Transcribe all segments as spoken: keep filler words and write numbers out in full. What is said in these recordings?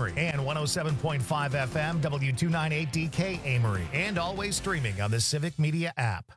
Amory, and one oh seven point five F M, W two ninety-eight D K Amory, and always streaming on the Civic Media app.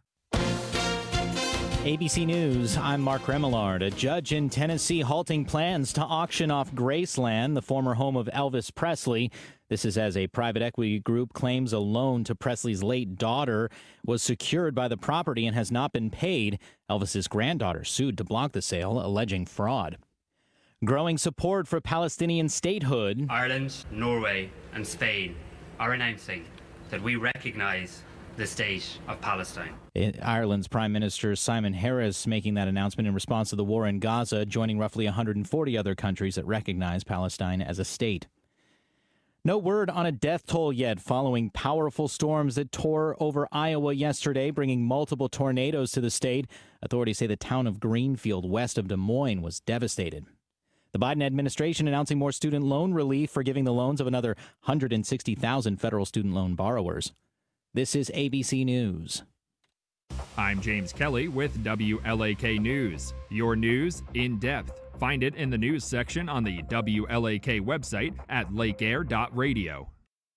A B C News, I'm Mark Remillard. A judge in Tennessee halting plans to auction off Graceland, the former home of Elvis Presley. This is as a private equity group claims a loan to Presley's late daughter was secured by the property and has not been paid. Elvis's granddaughter sued to block the sale, alleging fraud. Growing support for Palestinian statehood. Ireland, Norway, and Spain are announcing that we recognize the state of Palestine. Ireland's Prime Minister Simon Harris making that announcement in response to the war in Gaza, joining roughly one hundred forty other countries that recognize Palestine as a state. No word on a death toll yet following powerful storms that tore over Iowa yesterday, bringing multiple tornadoes to the state. Authorities say the town of Greenfield, west of Des Moines, was devastated. The Biden administration announcing more student loan relief, forgiving the loans of another one hundred sixty thousand federal student loan borrowers. This is A B C News. I'm James Kelly with W L A K News. Your news in depth. Find it in the news section on the W L A K website at lake air dot radio.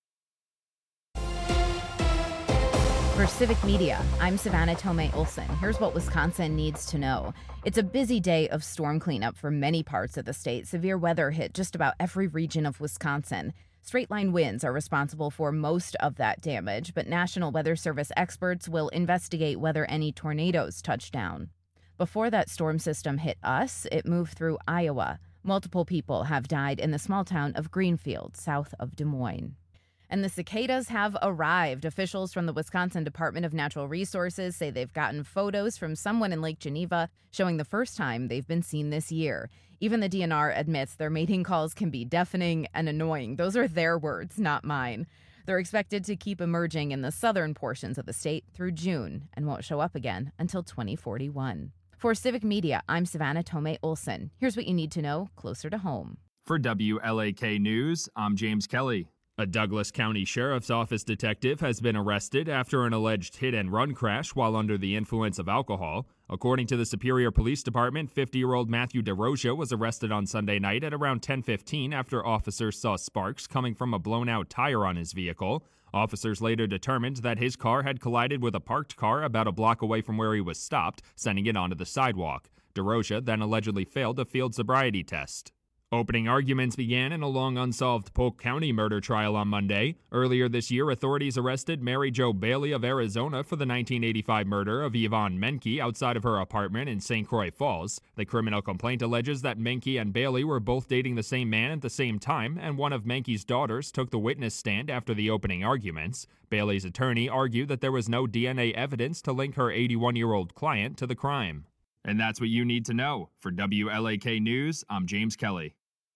For Civic Media, I'm Savannah Tomei Olson. Here's what Wisconsin needs to know. It's a busy day of storm cleanup for many parts of the state. Severe weather hit just about every region of Wisconsin. Straight-line winds are responsible for most of that damage, but National Weather Service experts will investigate whether any tornadoes touch down. Before that storm system hit us, it moved through Iowa. Multiple people have died in the small town of Greenfield, south of Des Moines. And the cicadas have arrived. Officials from the Wisconsin Department of Natural Resources say they've gotten photos from someone in Lake Geneva showing the first time they've been seen this year. Even the D N R admits their mating calls can be deafening and annoying. Those are their words, not mine. They're expected to keep emerging in the southern portions of the state through June and won't show up again until twenty forty-one. For Civic Media, I'm Savannah Tomei Olson. Here's what you need to know closer to home. For W L A K News, I'm James Kelly. A Douglas County Sheriff's Office detective has been arrested after an alleged hit-and-run crash while under the influence of alcohol. According to the Superior Police Department, fifty-year-old Matthew DeRosia was arrested on Sunday night at around ten fifteen after officers saw sparks coming from a blown-out tire on his vehicle. Officers later determined that his car had collided with a parked car about a block away from where he was stopped, sending it onto the sidewalk. DeRosia then allegedly failed a field sobriety test. Opening arguments began in a long unsolved Polk County murder trial on Monday. Earlier this year, authorities arrested Mary Jo Bailey of Arizona for the nineteen eighty-five murder of Yvonne Menke outside of her apartment in Saint Croix Falls. The criminal complaint alleges that Menke and Bailey were both dating the same man at the same time, and one of Menke's daughters took the witness stand after the opening arguments. Bailey's attorney argued that there was no D N A evidence to link her eighty-one-year-old client to the crime. And that's what you need to know. For W L A K News, I'm James Kelly.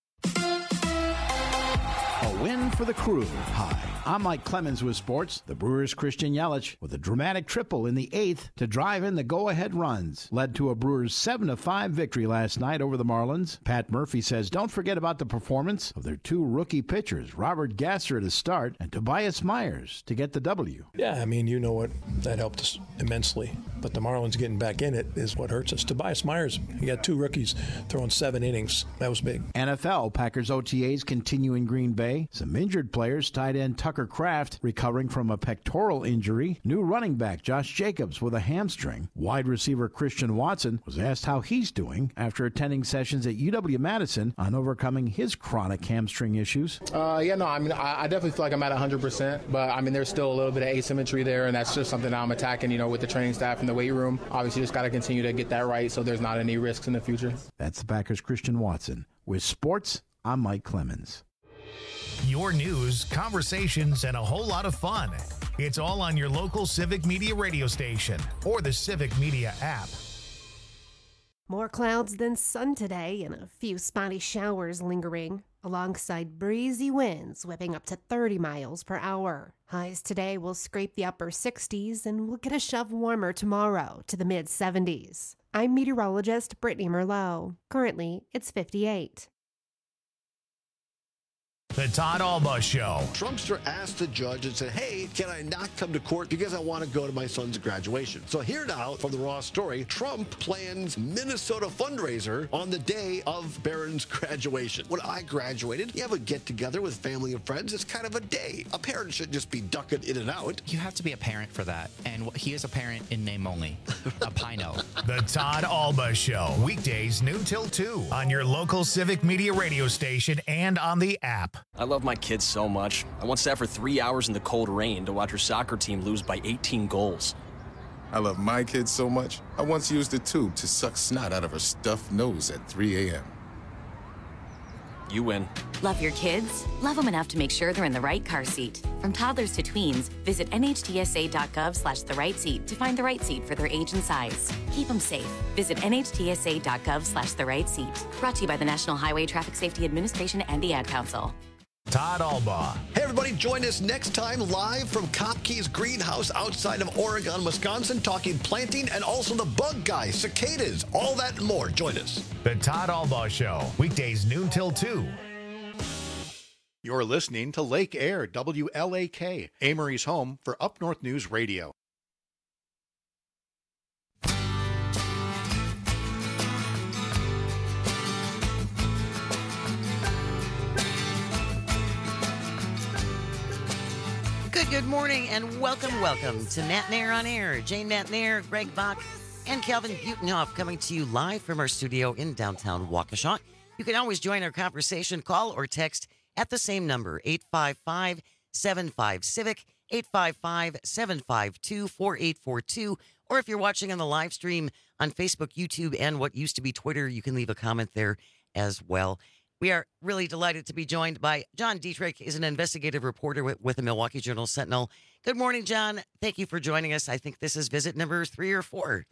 A win for the Crew. Hi, I'm Mike Clemens with sports. The Brewers' Christian Yelich with a dramatic triple in the eighth to drive in the go-ahead runs led to a Brewers seven to five victory last night over the Marlins. Pat Murphy says don't forget about the performance of their two rookie pitchers, Robert Gasser to start and Tobias Myers to get the W. Yeah, I mean, you know what, that helped us immensely. But the Marlins getting back in it is what hurts us. Tobias Myers, he got two rookies throwing seven innings. That was big. N F L, Packers O T As continue in Green Bay. Some injured players, tight end Tucker Kraft recovering from a pectoral injury. New running back Josh Jacobs with a hamstring. Wide receiver Christian Watson was asked how he's doing after attending sessions at U W-Madison on overcoming his chronic hamstring issues. Uh, yeah, no, I mean, I, I definitely feel like I'm at one hundred percent, but I mean, there's still a little bit of asymmetry there, and that's just something that I'm attacking, you know, with the training staff in the weight room. Obviously, just got to continue to get that right so there's not any risks in the future. That's the Packers' Christian Watson. With sports, I'm Mike Clemens. Your news, conversations, and a whole lot of fun. It's all on your local Civic Media radio station or the Civic Media app. More clouds than sun today and a few spotty showers lingering, alongside breezy winds whipping up to thirty miles per hour. Highs today will scrape the upper sixties and we'll get a shove warmer tomorrow to the mid seventies. I'm meteorologist Brittany Merlot. Currently, it's fifty-eight. The Todd Alba Show. Trumpster asked the judge and said, hey, can I not come to court because I want to go to my son's graduation? So here now from the Raw story, Trump plans Minnesota fundraiser on the day of Barron's graduation. When I graduated, you have a get-together with family and friends. It's kind of a day. A parent shouldn't just be ducking in and out. You have to be a parent for that. And he is a parent in name only. A Pino. The Todd Alba Show. Weekdays noon till two on your local Civic Media radio station and on the app. I love my kids so much. I once sat for three hours in the cold rain to watch her soccer team lose by eighteen goals. I love my kids so much, I once used a tube to suck snot out of her stuffed nose at three a.m. You win. Love your kids? Love them enough to make sure they're in the right car seat. From toddlers to tweens, visit nhtsa.gov slash the right seat to find the right seat for their age and size. Keep them safe. Visit nhtsa.gov slash the right seat. Brought to you by the National Highway Traffic Safety Administration and the Ad Council. Todd Alba. Hey, everybody, join us next time live from Kopke's greenhouse outside of Oregon, Wisconsin, talking planting and also the bug guy, cicadas, all that and more. Join us. The Todd Alba Show. Weekdays noon till two. You're listening to Lake Air, W L A K, Amory's home for Up North News Radio. Good, good morning, and welcome, welcome to Nat Nair on Air. Jane Nat Nair, Greg Bach, and Calvin Butenhoff coming to you live from our studio in downtown Waukesha. You can always join our conversation, call or text at the same number, eight five five, seven five, CIVIC, eight five five, seven five two, four eight four two, or if you're watching on the live stream on Facebook, YouTube, and what used to be Twitter, you can leave a comment there as well. We are really delighted to be joined by John Dietrich, is an investigative reporter with, with the Milwaukee Journal-Sentinel. Good morning, John. Thank you for joining us. I think this is visit number three or four.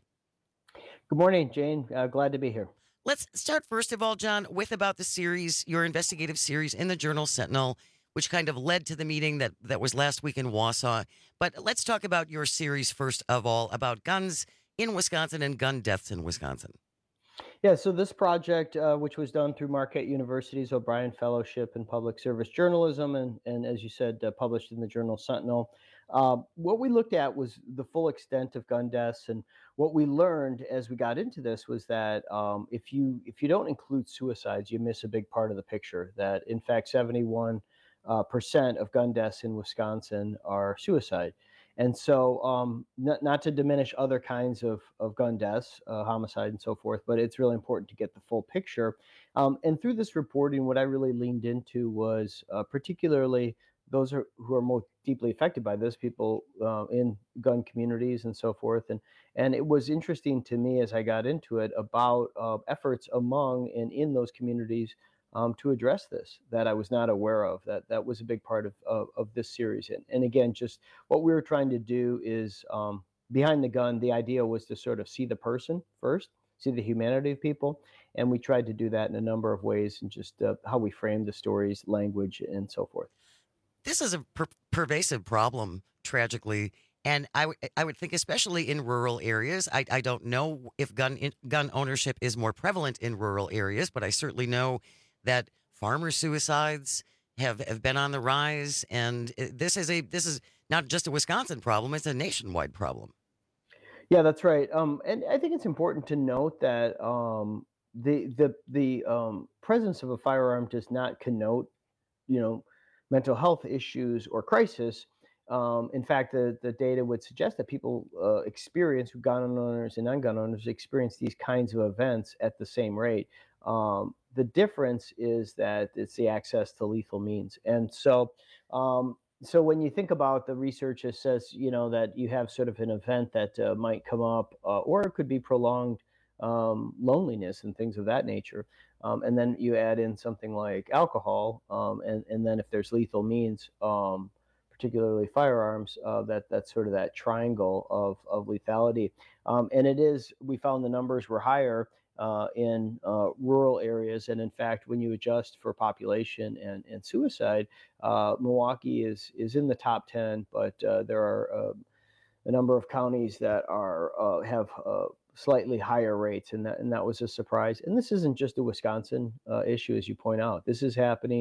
Good morning, Jane. Uh, glad to be here. Let's start, first of all, John, with about the series, your investigative series in the Journal-Sentinel, which kind of led to the meeting that, that was last week in Wausau. But let's talk about your series, first of all, about guns in Wisconsin and gun deaths in Wisconsin. Yeah, so this project, uh, which was done through Marquette University's O'Brien Fellowship in Public Service Journalism, and, and as you said, uh, published in the Journal-Sentinel, uh, what we looked at was the full extent of gun deaths. And what we learned as we got into this was that um, if you if you don't include suicides, you miss a big part of the picture. That, in fact, seventy-one uh, percent of gun deaths in Wisconsin are suicide. And so um, not, not to diminish other kinds of, of gun deaths, uh, homicide and so forth, but it's really important to get the full picture. Um, and through this reporting, what I really leaned into was uh, particularly those are, who are most deeply affected by this, people uh, in gun communities and so forth. And, and it was interesting to me as I got into it about uh, efforts among and in those communities Um, to address this that I was not aware of. That that was a big part of of, of this series. And, and again, just what we were trying to do is um, behind the gun, the idea was to sort of see the person first, see the humanity of people. And we tried to do that in a number of ways, and just uh, how we framed the stories, language, and so forth. This is a per- pervasive problem, tragically. And I, w- I would think, especially in rural areas, I, I don't know if gun in, gun ownership is more prevalent in rural areas, but I certainly know that farmer suicides have, have been on the rise, and this is a this is not just a Wisconsin problem; it's a nationwide problem. Yeah, that's right. Um, and I think it's important to note that um, the the the um, presence of a firearm does not connote, you know, mental health issues or crisis. Um, in fact, the, the data would suggest that people uh, experience, gun owners and non-gun owners experience these kinds of events at the same rate. Um, the difference is that it's the access to lethal means. And so, um, so when you think about the research, it says, you know, that you have sort of an event that uh, might come up, uh, or it could be prolonged um, loneliness and things of that nature. Um, and then you add in something like alcohol, um, and, and then if there's lethal means, um, particularly firearms, uh, that that's sort of that triangle of, of lethality. Um, and it is, we found the numbers were higher uh, in uh, rural areas. And in fact, when you adjust for population and, and suicide, uh, Milwaukee is is in the top ten, but uh, there are uh, a number of counties that are uh, have uh, slightly higher rates, and that, and that was a surprise. And this isn't just a Wisconsin uh, issue, as you point out. This is happening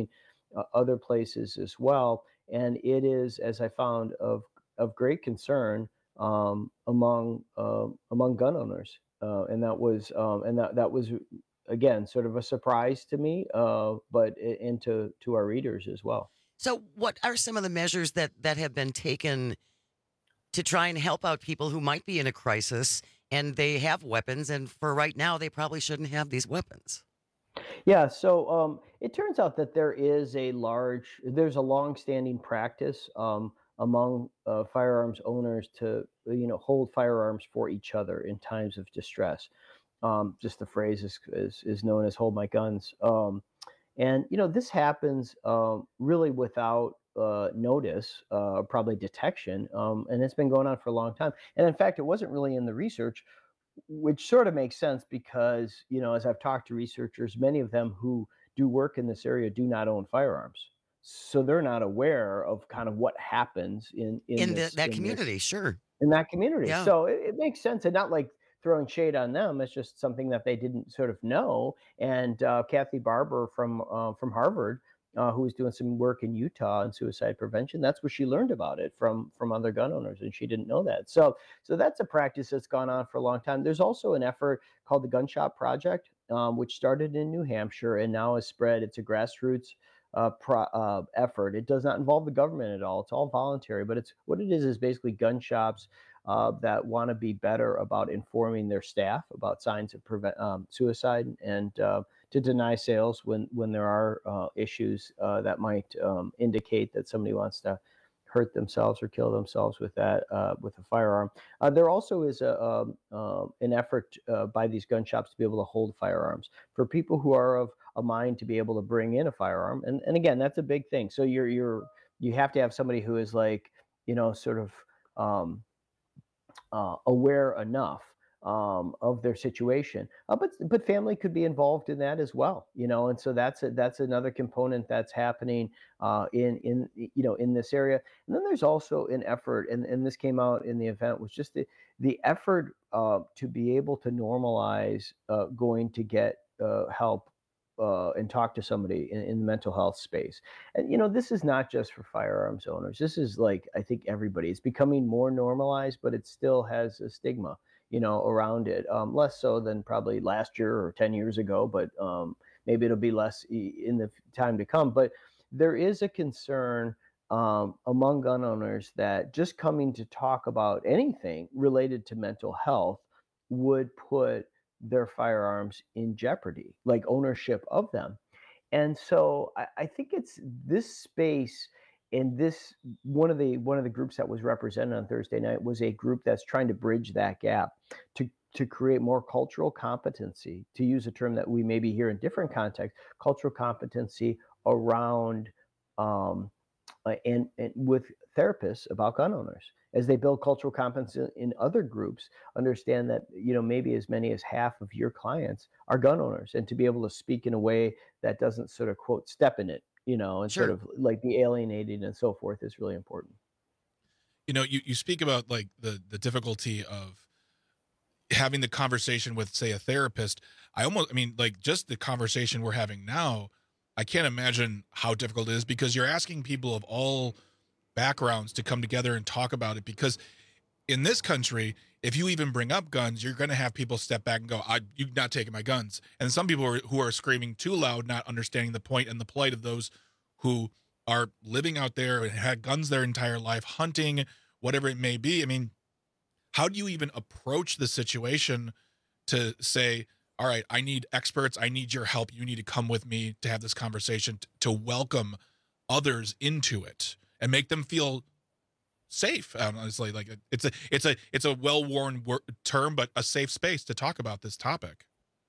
uh, other places as well. And it is, as I found, of of great concern um, among uh, among gun owners, uh, and that was um, and that that was again sort of a surprise to me, uh, but i- and to to our readers as well. So, what are some of the measures that that have been taken to try and help out people who might be in a crisis and they have weapons, and for right now, they probably shouldn't have these weapons? Yeah, so um, it turns out that there is a large, there's a long-standing practice um, among uh, firearms owners to, you know, hold firearms for each other in times of distress. Um, just the phrase is, is is known as "hold my guns," um, and you know this happens um, really without uh, notice, uh, probably detection, um, and it's been going on for a long time. And in fact, it wasn't really in the research, which sort of makes sense because, you know, as I've talked to researchers, many of them who do work in this area do not own firearms. So they're not aware of kind of what happens in in, In the, this that in community, this sure. in that community. Yeah. So it, it makes sense, and not like throwing shade on them. It's just something that they didn't sort of know. And uh, Kathy Barber from uh, from Harvard, uh, who was doing some work in Utah on suicide prevention, that's where she learned about it from from other gun owners, and she didn't know that. So so that's a practice that's gone on for a long time. There's also an effort called the Gun Shop Project, um, which started in New Hampshire and now has spread. It's a grassroots uh, pro, uh, effort. It does not involve the government at all. It's all voluntary, but it's what it is is basically gun shops uh, that want to be better about informing their staff about signs of prevent um, suicide, and uh, to deny sales when when there are uh, issues uh, that might um, indicate that somebody wants to hurt themselves or kill themselves with that uh, with a firearm. Uh, there also is a um, uh, an effort uh, by these gun shops to be able to hold firearms for people who are of a mind to be able to bring in a firearm. And and again, that's a big thing. So you're you're you have to have somebody who is like, you know, sort of um, uh, aware enough um, of their situation. Uh, but but family could be involved in that as well, you know. And so that's a, that's another component that's happening uh, in in you know in this area. And then there's also an effort, and, and this came out in the event, was just the the effort uh, to be able to normalize uh, going to get uh, help uh, and talk to somebody in, in the mental health space. And, you know, this is not just for firearms owners. This is like, I think everybody, it's becoming more normalized, but it still has a stigma, you know, around it. Um, less so than probably last year or ten years ago, but um, maybe it'll be less in the time to come. But there is a concern um, among gun owners that just coming to talk about anything related to mental health would put their firearms in jeopardy, like ownership of them. And so I, I think it's this space, and this one of the one of the groups that was represented on Thursday night was a group that's trying to bridge that gap to to create more cultural competency, to use a term that we maybe hear in different contexts, cultural competency around um, uh, and, and with therapists about gun owners. As they build cultural competency in other groups, understand that, you know, maybe as many as half of your clients are gun owners, and to be able to speak in a way that doesn't sort of quote step in it, you know, and Sure. sort of like be alienated and so forth is really important. You know, you, you speak about like the, the difficulty of having the conversation with, say, a therapist. I almost, I mean, like just the conversation we're having now, I can't imagine how difficult it is, because you're asking people of all backgrounds to come together and talk about it. Because in this country, if you even bring up guns, you're going to have people step back and go, I, you're not taking my guns. And some people are, who are screaming too loud, not understanding the point and the plight of those who are living out there and had guns their entire life, hunting, whatever it may be. I mean, how do you even approach the situation to say, all right, I need experts, I need your help, you need to come with me to have this conversation, t- to welcome others into it and make them feel safe? Honestly, like it's a it's a it's a well-worn wor- term, but a safe space to talk about this topic.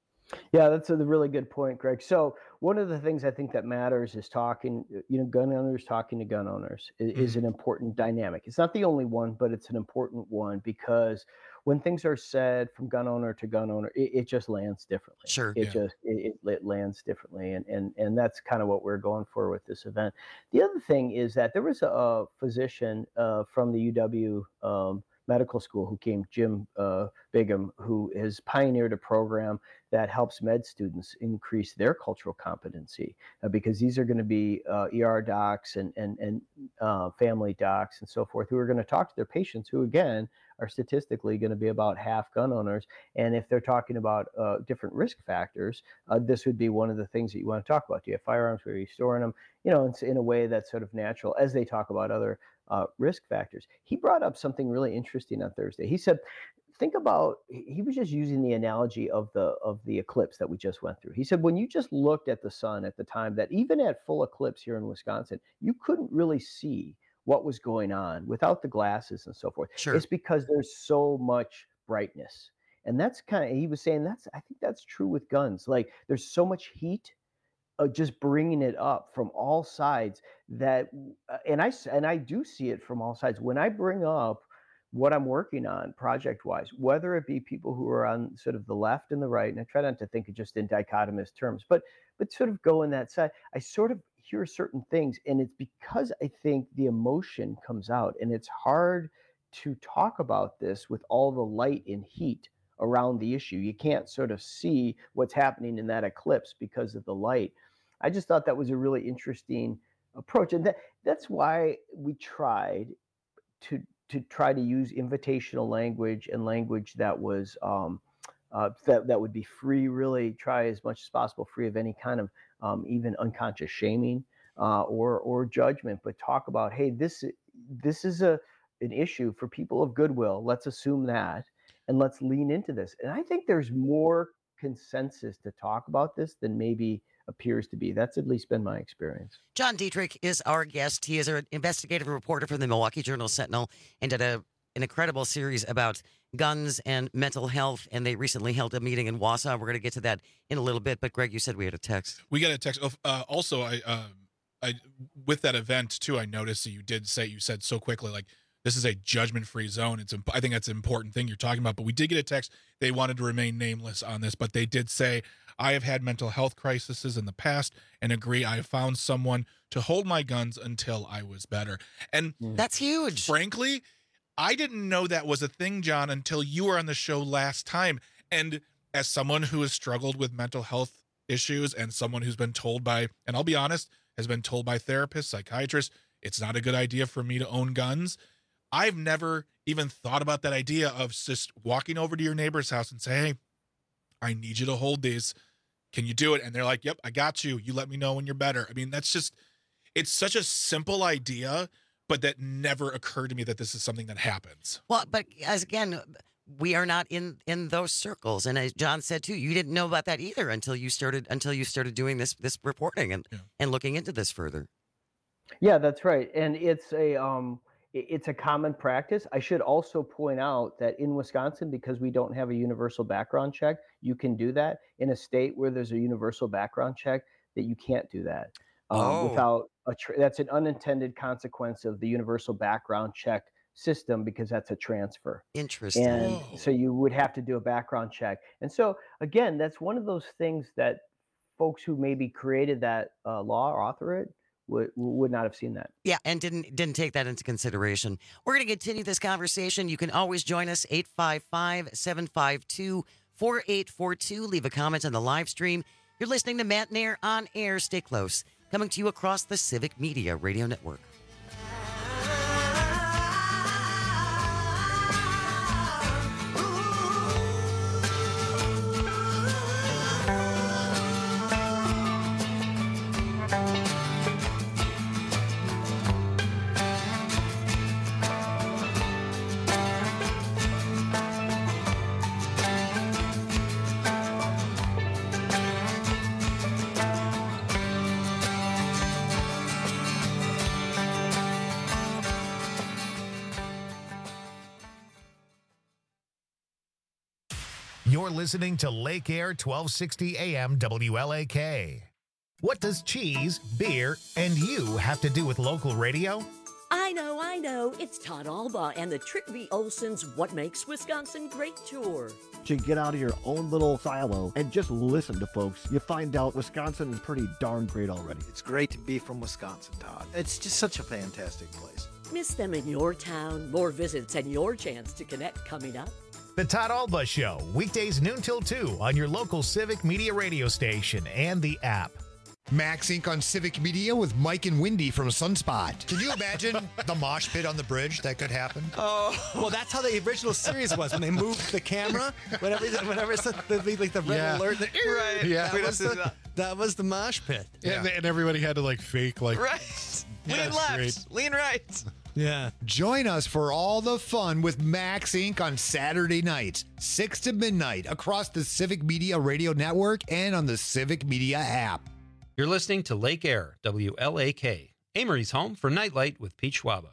Yeah, that's a really good point, Greg. So one of the things I think that matters is talking, you know, gun owners talking to gun owners is, is an important dynamic. It's not the only one, but it's an important one, because when things are said from gun owner to gun owner, it, it just lands differently. Sure. It Yeah. just, it, it, it lands differently. And, and, and that's kind of what we're going for with this event. The other thing is that there was a, a physician uh, from the U W um, medical school who came, Jim uh, Bigham, who has pioneered a program that helps med students increase their cultural competency, uh, because these are going to be uh, E R docs and and and uh, family docs and so forth, who are going to talk to their patients, who again are statistically going to be about half gun owners. And if they're talking about uh, different risk factors, uh, this would be one of the things that you want to talk about. Do you have firearms? Where are you storing them? You know, in, in a way that's sort of natural as they talk about other uh, risk factors. He brought up something really interesting on Thursday. He said, think about, he was just using the analogy of the of the eclipse that we just went through. He said, when you just looked at the sun at the time, that even at full eclipse here in Wisconsin, you couldn't really see what was going on without the glasses and so forth. Sure. It's because there's so much brightness. And that's kind of, he was saying that's, I think that's true with guns. Like there's so much heat, uh, just bringing it up from all sides that, uh, and I, and I do see it from all sides. When I bring up what I'm working on project wise, whether it be people who are on sort of the left and the right, and I try not to think of just in dichotomous terms, but, but sort of go in that side, I sort of hear certain things, and it's because I think the emotion comes out, and it's hard to talk about this with all the light and heat around the issue. You can't sort of see what's happening in that eclipse because of the light. I just thought that was a really interesting approach, and that, that's why we tried to to try to use invitational language and language that was um, uh, that that would be free. Really try as much as possible free of any kind of um, even unconscious shaming uh, or or judgment, but talk about, hey, this this is a an issue for people of goodwill. Let's assume that, and let's lean into this. And I think there's more consensus to talk about this than maybe appears to be. That's at least been my experience. John Dietrich is our guest. He is an investigative reporter from the Milwaukee Journal-Sentinel and did a, an incredible series about guns and mental health, and they recently held a meeting in Wausau. We're going to get to that in a little bit, but Greg, you said we had a text. We got a text. Uh, also, I, uh, I, with that event, too, I noticed that you did say, you said so quickly, like, this is a judgment-free zone. It's, I think that's an important thing you're talking about, but we did get a text. They wanted to remain nameless on this, but they did say, I have had mental health crises in the past and agree I have found someone to hold my guns until I was better. And that's huge. Frankly, I didn't know that was a thing, John, until you were on the show last time. And as someone who has struggled with mental health issues and someone who's been told by, and I'll be honest, has been told by therapists, psychiatrists, it's not a good idea for me to own guns. I've never even thought about that idea of just walking over to your neighbor's house and say, hey, I need you to hold these. Can you do it? And they're like, yep, I got you. You let me know when you're better. I mean, that's just, it's such a simple idea, but that never occurred to me that this is something that happens. Well, but as again, we are not in, in those circles. And as John said too, you didn't know about that either until you started, until you started doing this, this reporting and, yeah. and looking into this further. Yeah, that's right. And it's a, um, it's a common practice. I should also point out that in Wisconsin, because we don't have a universal background check, you can do that. In a state where there's a universal background check, that you can't do that um, oh. without a. Tra- that's an unintended consequence of the universal background check system, because that's a transfer. Interesting. And oh. so you would have to do a background check. And so again, that's one of those things that folks who maybe created that uh, law or author it would would not have seen that. Yeah, and didn't didn't take that into consideration. We're going to continue this conversation. You can always join us, eight five five, seven five two, four eight four two. Leave a comment on the live stream. You're listening to Matt Nair on air. Stay close. Coming to you across the Civic Media Radio Network. You're listening to Lake Air twelve sixty A M W L A K. What does cheese, beer, and you have to do with local radio? I I know, I know. It's Todd Alba and the Trick V. Olson's What Makes Wisconsin Great tour. To get out of your own little silo and just listen to folks, you find out Wisconsin is pretty darn great already. It's great to be from Wisconsin, Todd. It's just such a fantastic place. Miss them in your town, more visits, and your chance to connect coming up. The Todd Alba Show, weekdays noon till two on your local Civic Media radio station and the app. Max Incorporated on Civic Media with Mike and Wendy from Sunspot. Can you imagine the mosh pit on the bridge that could happen? Oh, well, that's how the original series was when they moved the camera. Whenever, whenever it's the, the, like the red Yeah. alert, the, Right. Yeah, That that was, the, that was the mosh pit. And, and everybody had to like fake like Right. Yeah, Lean that's left, great. lean right. Yeah. Join us for all the fun with Max Incorporated on Saturday nights, six to midnight, across the Civic Media Radio Network and on the Civic Media app. You're listening to Lake Air, W L A K, Amory's home for Nightlight with Pete Schwaba.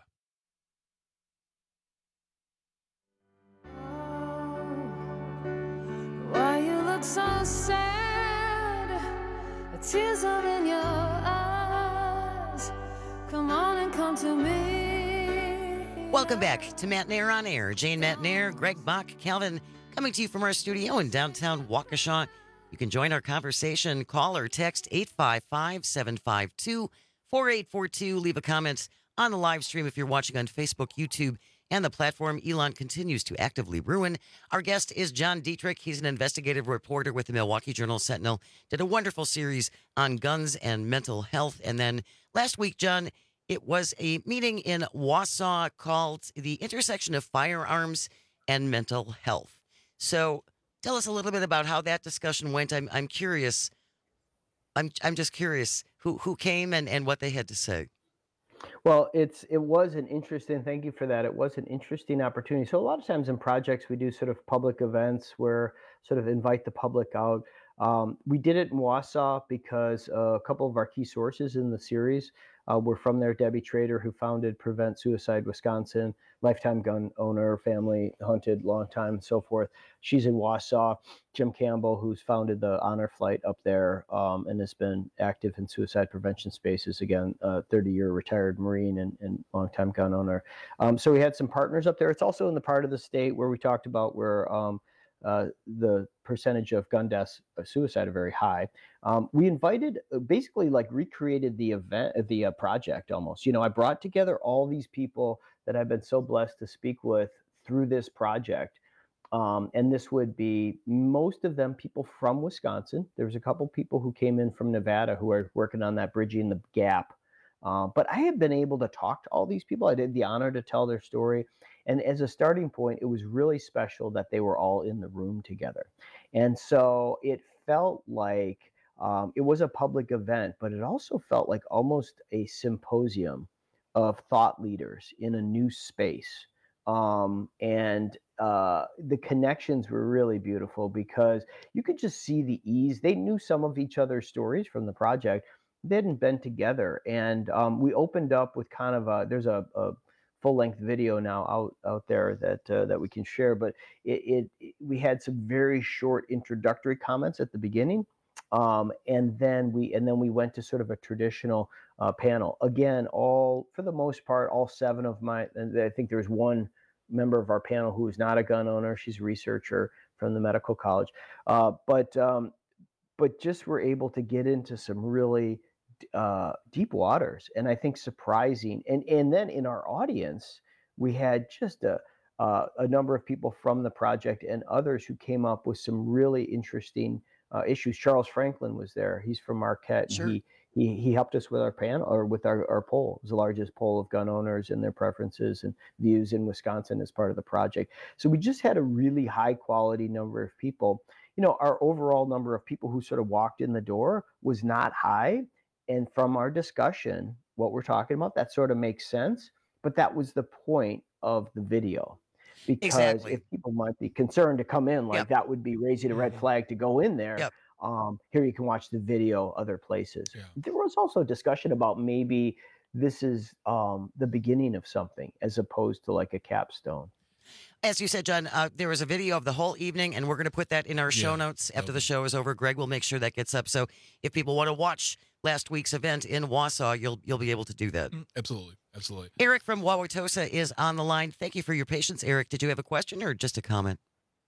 Why you look so sad? The tears are in your eyes. Come on and come to me. Welcome back to Matt Nair on Air. Jane Matt Nair, Greg Bach, Calvin, coming to you from our studio in downtown Waukesha. You can join our conversation. Call or text eight five five, seven five two, four eight four two. Leave a comment on the live stream if you're watching on Facebook, YouTube, and the platform Elon continues to actively ruin. Our guest is John Dietrich. He's an investigative reporter with the Milwaukee Journal-Sentinel. Did a wonderful series on guns and mental health. And then last week, John, it was a meeting in Wausau called The Intersection of Firearms and Mental Health. So tell us a little bit about how that discussion went. I'm I'm curious. I'm I'm just curious who who came and, and what they had to say. Well, it's it was an interesting. Thank you for that. It was an interesting opportunity. So a lot of times in projects we do sort of public events where sort of invite the public out. Um, we did it in Wausau because uh, a couple of our key sources in the series uh, were from there. Debbie Trader, who founded Prevent Suicide Wisconsin, lifetime gun owner, family hunted, long time, and so forth. She's in Wausau. Jim Campbell, who's founded the Honor Flight up there um, and has been active in suicide prevention spaces, again, uh, thirty-year retired Marine and, and longtime gun owner. Um, so we had some partners up there. It's also in the part of the state where we talked about where um, uh, the percentage of gun deaths, uh, suicide are very high. Um, we invited, uh, basically like recreated the event, uh, the uh, project almost. You know, I brought together all these people that I've been so blessed to speak with through this project. Um, and this would be most of them people from Wisconsin. There was a couple people who came in from Nevada who are working on that Bridging the Gap. Uh, but I have been able to talk to all these people. I did the honor to tell their story. And as a starting point, it was really special that they were all in the room together. And so it felt like um, it was a public event, but it also felt like almost a symposium of thought leaders in a new space. Um, and uh, the connections were really beautiful because you could just see the ease. They knew some of each other's stories from the project. They hadn't been together. And um, we opened up with kind of a, there's a, a full-length video now out out there that uh, that we can share, but it, it, it we had some very short introductory comments at the beginning. Um, and then we and then we went to sort of a traditional uh, panel. Again, all for the most part, all seven of my, and I think there's one member of our panel who is not a gun owner. She's a researcher from the medical college, uh, but um, but just were able to get into some really uh, deep waters, and I think surprising. And and then in our audience, we had just a uh, a number of people from the project and others who came up with some really interesting Uh, issues. Charles Franklin was there. He's from Marquette. Sure. And he, he he helped us with our panel or with our, our poll. It was the largest poll of gun owners and their preferences and views in Wisconsin as part of the project. So we just had a really high quality number of people. You know, our overall number of people who sort of walked in the door was not high. And from our discussion, what we're talking about, that sort of makes sense. But that was the point of the video. Because Exactly. if people might be concerned to come in, like Yep. that would be raising a red flag to go in there. Yep. Um, here you can watch the video other places. There was also discussion about maybe this is um, the beginning of something as opposed to like a capstone. As you said, John, uh, there was a video of the whole evening, and we're going to put that in our show Yeah. notes after the show is over. Greg will make sure that gets up. So if people want to watch last week's event in Wausau, you'll you'll be able to do that. Absolutely. Absolutely. Eric from Wauwatosa is on the line. Thank you for your patience. Eric, did you have a question or just a comment?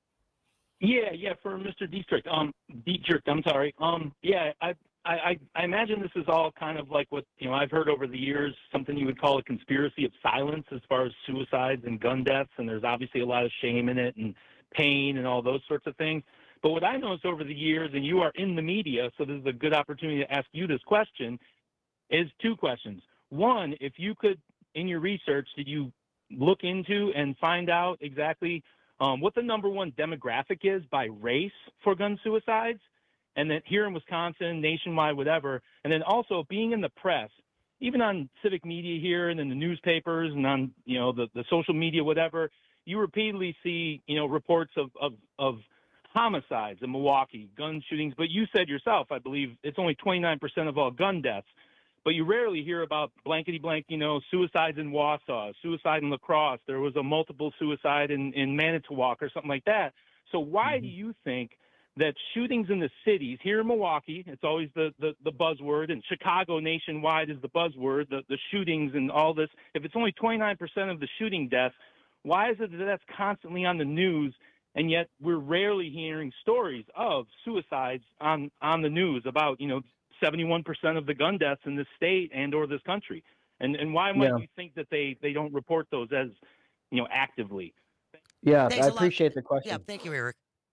Yeah, yeah, for Mister Dietrich. Um, Dietrich, I'm sorry. Um, yeah, I, I, I imagine this is all kind of like what you know I've heard over the years, something you would call a conspiracy of silence as far as suicides and gun deaths, and there's obviously a lot of shame in it and pain and all those sorts of things. But what I noticed over the years, and you are in the media, so this is a good opportunity to ask you this question, is two questions. One, if you could, in your research, did you look into and find out exactly um, what the number one demographic is by race for gun suicides? And then here in Wisconsin, nationwide, whatever. And then also being in the press, even on civic media here and in the newspapers and on, you know, the, the social media, whatever, you repeatedly see, you know, reports of, of, of homicides in Milwaukee, gun shootings. But you said yourself, I believe, it's only twenty-nine percent of all gun deaths. But you rarely hear about blankety blank, you know, suicides in Wausau, suicide in La Crosse. There was a multiple suicide in, in Manitowoc or something like that. So why mm-hmm. do you think that shootings in the cities, here in Milwaukee, it's always the, the, the buzzword, and Chicago nationwide is the buzzword, the, the shootings and all this. If it's only twenty-nine percent of the shooting deaths, why is it that that's constantly on the news, and yet we're rarely hearing stories of suicides on, on the news about, you know, seventy-one percent of the gun deaths in this state and or this country? And and why might Yeah. you think that they, they don't report those as, you know, actively? Yeah, Thanks I a lot. appreciate the question. Yeah, thank you, Eric.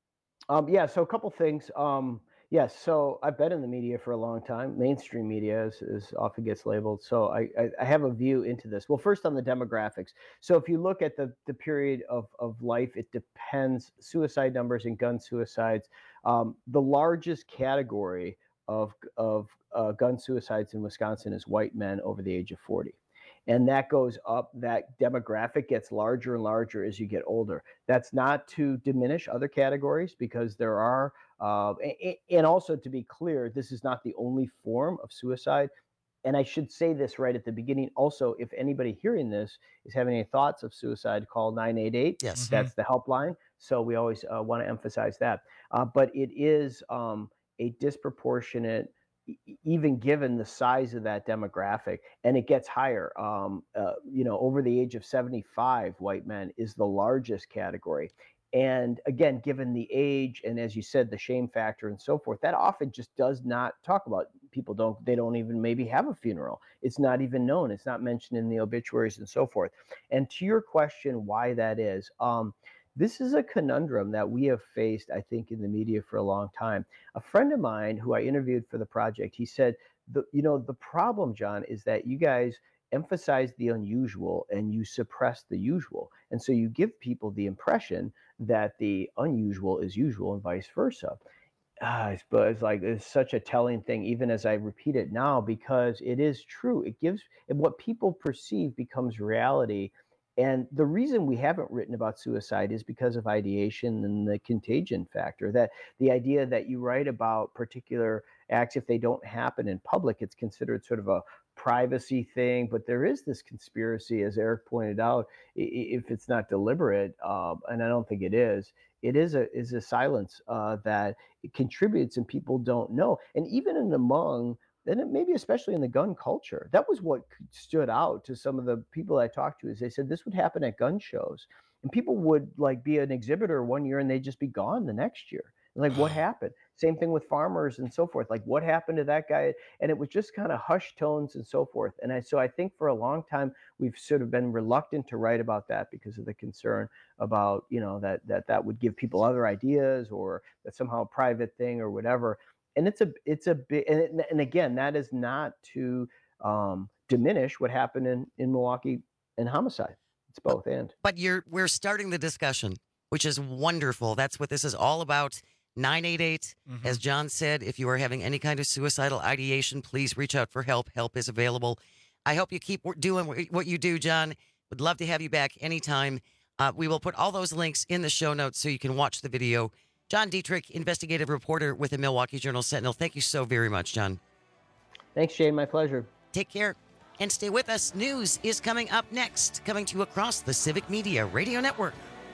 Um, yeah, so a couple things. Um, yes, so I've been in the media for a long time. Mainstream media is, is often gets labeled. So I, I, I have a view into this. Well, first on the demographics. So if you look at the, the period of, of life, it depends. Suicide numbers and gun suicides. Um, the largest category of, of uh, gun suicides in Wisconsin is white men over the age of forty. And that goes up, that demographic gets larger and larger as you get older. That's not to diminish other categories, because there are, uh, and also to be clear, this is not the only form of suicide. And I should say this right at the beginning. Also, if anybody hearing this is having any thoughts of suicide, call nine eight eight. Yes. That's the helpline. So we always uh, want to emphasize that. Uh, but it is um, a disproportionate, even given the size of that demographic, and it gets higher. Um, uh, you know, over the age of seventy-five, white men is the largest category. And again, given the age, and as you said, the shame factor and so forth, that often just does not talk about. People don't, they don't even maybe have a funeral. It's not even known. It's not mentioned in the obituaries and so forth. And to your question, why that is, um, this is a conundrum that we have faced, I think, in the media for a long time. A friend of mine who I interviewed for the project, he said, the, you know, the problem, John, is that you guys emphasize the unusual and you suppress the usual. And so you give people the impression that the unusual is usual and vice versa. Ah, it's, but it's like, it's such a telling thing, even as I repeat it now, because it is true. It gives, and what people perceive becomes reality. And the reason we haven't written about suicide is because of ideation and the contagion factor, that the idea that you write about particular acts, if they don't happen in public, it's considered sort of a privacy thing. But there is this conspiracy, as Eric pointed out, if it's not deliberate, um, and I don't think it is, it is a is a silence uh, that it contributes and people don't know. And even in among and it maybe especially in the gun culture, that was what stood out to some of the people I talked to, is they said this would happen at gun shows, and people would like be an exhibitor one year and they'd just be gone the next year. And like, what happened? Same thing with farmers and so forth. Like, what happened to that guy? And it was just kind of hushed tones and so forth. And I, so I think for a long time, we've sort of been reluctant to write about that because of the concern about, you know, that, that that would give people other ideas, or that's somehow a private thing or whatever. And it's a, it's a big, and, it, and again, that is not to um, diminish what happened in, in Milwaukee in homicide. It's both and. But you're, we're starting the discussion, which is wonderful. That's what this is all about. nine eight eight, mm-hmm. As John said, if you are having any kind of suicidal ideation, please reach out for help. Help is available. I hope you keep doing what you do, John. Would love to have you back anytime. Uh, we will put all those links in the show notes so you can watch the video. John Dietrich, investigative reporter with the Milwaukee Journal-Sentinel. Thank you so very much, John. Thanks, Shane. My pleasure. Take care and stay with us. News is coming up next, coming to you across the Civic Media Radio Network.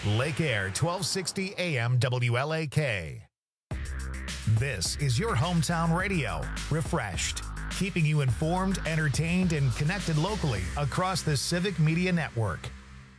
Lake Air, twelve sixty A M W L A K. This is your hometown radio, refreshed, keeping you informed, entertained, and connected locally across the Civic Media Network.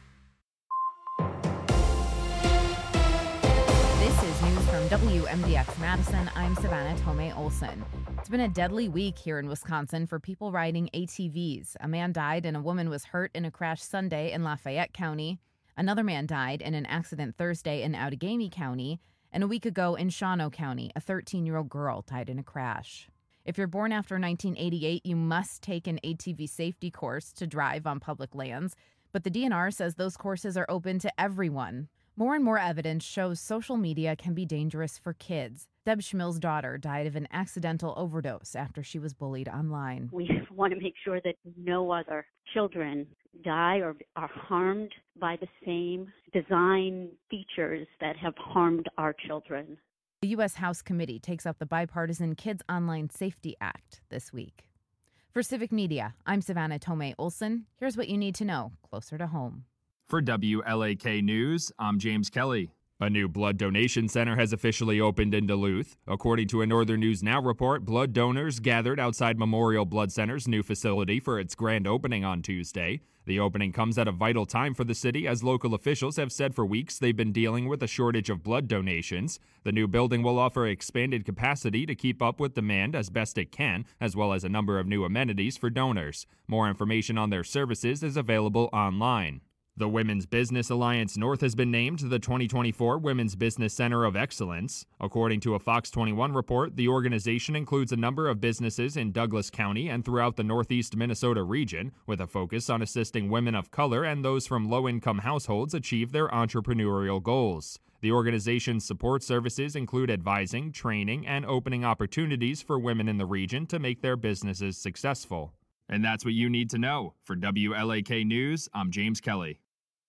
This is news from W M D X Madison. I'm Savannah Tomei Olson. It's been a deadly week here in Wisconsin for people riding A T Vs. A man died and a woman was hurt in a crash Sunday in Lafayette County. Another man died in an accident Thursday in Outagamie County. And a week ago in Shawano County, a thirteen-year-old girl died in a crash. If you're born after nineteen eighty-eight, you must take an A T V safety course to drive on public lands. But the D N R says those courses are open to everyone. More and more evidence shows social media can be dangerous for kids. Deb Schmill's daughter died of an accidental overdose after she was bullied online. We want to make sure that no other children die or are harmed by the same design features that have harmed our children. The U S House Committee takes up the bipartisan Kids Online Safety Act this week. For Civic Media, I'm Savannah Tomei Olson. Here's what you need to know closer to home. For W L A K News, I'm James Kelly. A new blood donation center has officially opened in Duluth. According to a Northern News Now report, blood donors gathered outside Memorial Blood Center's new facility for its grand opening on Tuesday. The opening comes at a vital time for the city, as local officials have said for weeks they've been dealing with a shortage of blood donations. The new building will offer expanded capacity to keep up with demand as best it can, as well as a number of new amenities for donors. More information on their services is available online. The Women's Business Alliance North has been named the twenty twenty-four Women's Business Center of Excellence. According to a Fox twenty-one report, the organization includes a number of businesses in Douglas County and throughout the Northeast Minnesota region, with a focus on assisting women of color and those from low-income households achieve their entrepreneurial goals. The organization's support services include advising, training, and opening opportunities for women in the region to make their businesses successful. And that's what you need to know. For W L A K News, I'm James Kelly.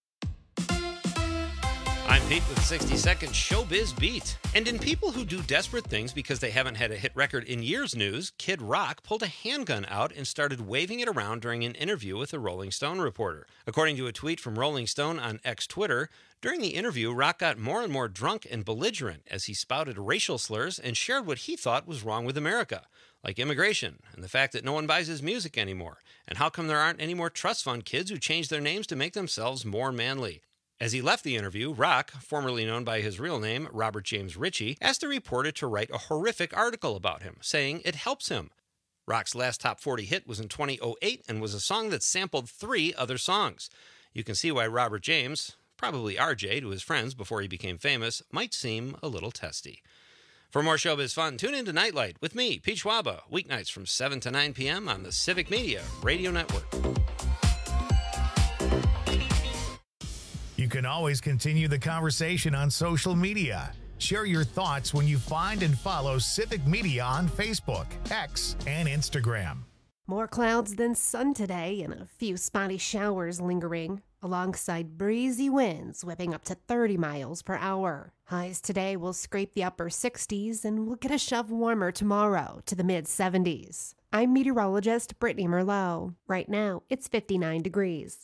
I'm Pete with sixty second Showbiz Beat. And in people who do desperate things because they haven't had a hit record in years news, Kid Rock pulled a handgun out and started waving it around during an interview with a Rolling Stone reporter. According to a tweet from Rolling Stone on X Twitter, during the interview, Rock got more and more drunk and belligerent as he spouted racial slurs and shared what he thought was wrong with America, like immigration and the fact that no one buys his music anymore, and how come there aren't any more trust fund kids who change their names to make themselves more manly. As he left the interview, Rock, formerly known by his real name, Robert James Ritchie, asked the reporter to write a horrific article about him, saying it helps him. Rock's last top forty hit was in twenty oh eight and was a song that sampled three other songs. You can see why Robert James, probably R J to his friends before he became famous, might seem a little testy. For more showbiz fun, tune in to Nightlight with me, Pete Schwaba, weeknights from seven to nine p.m. on the Civic Media Radio Network. You can always continue the conversation on social media. Share your thoughts when you find and follow Civic Media on Facebook, X, and Instagram. More clouds than sun today and a few spotty showers lingering, alongside breezy winds whipping up to thirty miles per hour. Highs today will scrape the upper sixties and we'll get a shove warmer tomorrow to the mid seventies. I'm meteorologist Brittany Merlot. Right now, it's fifty-nine degrees.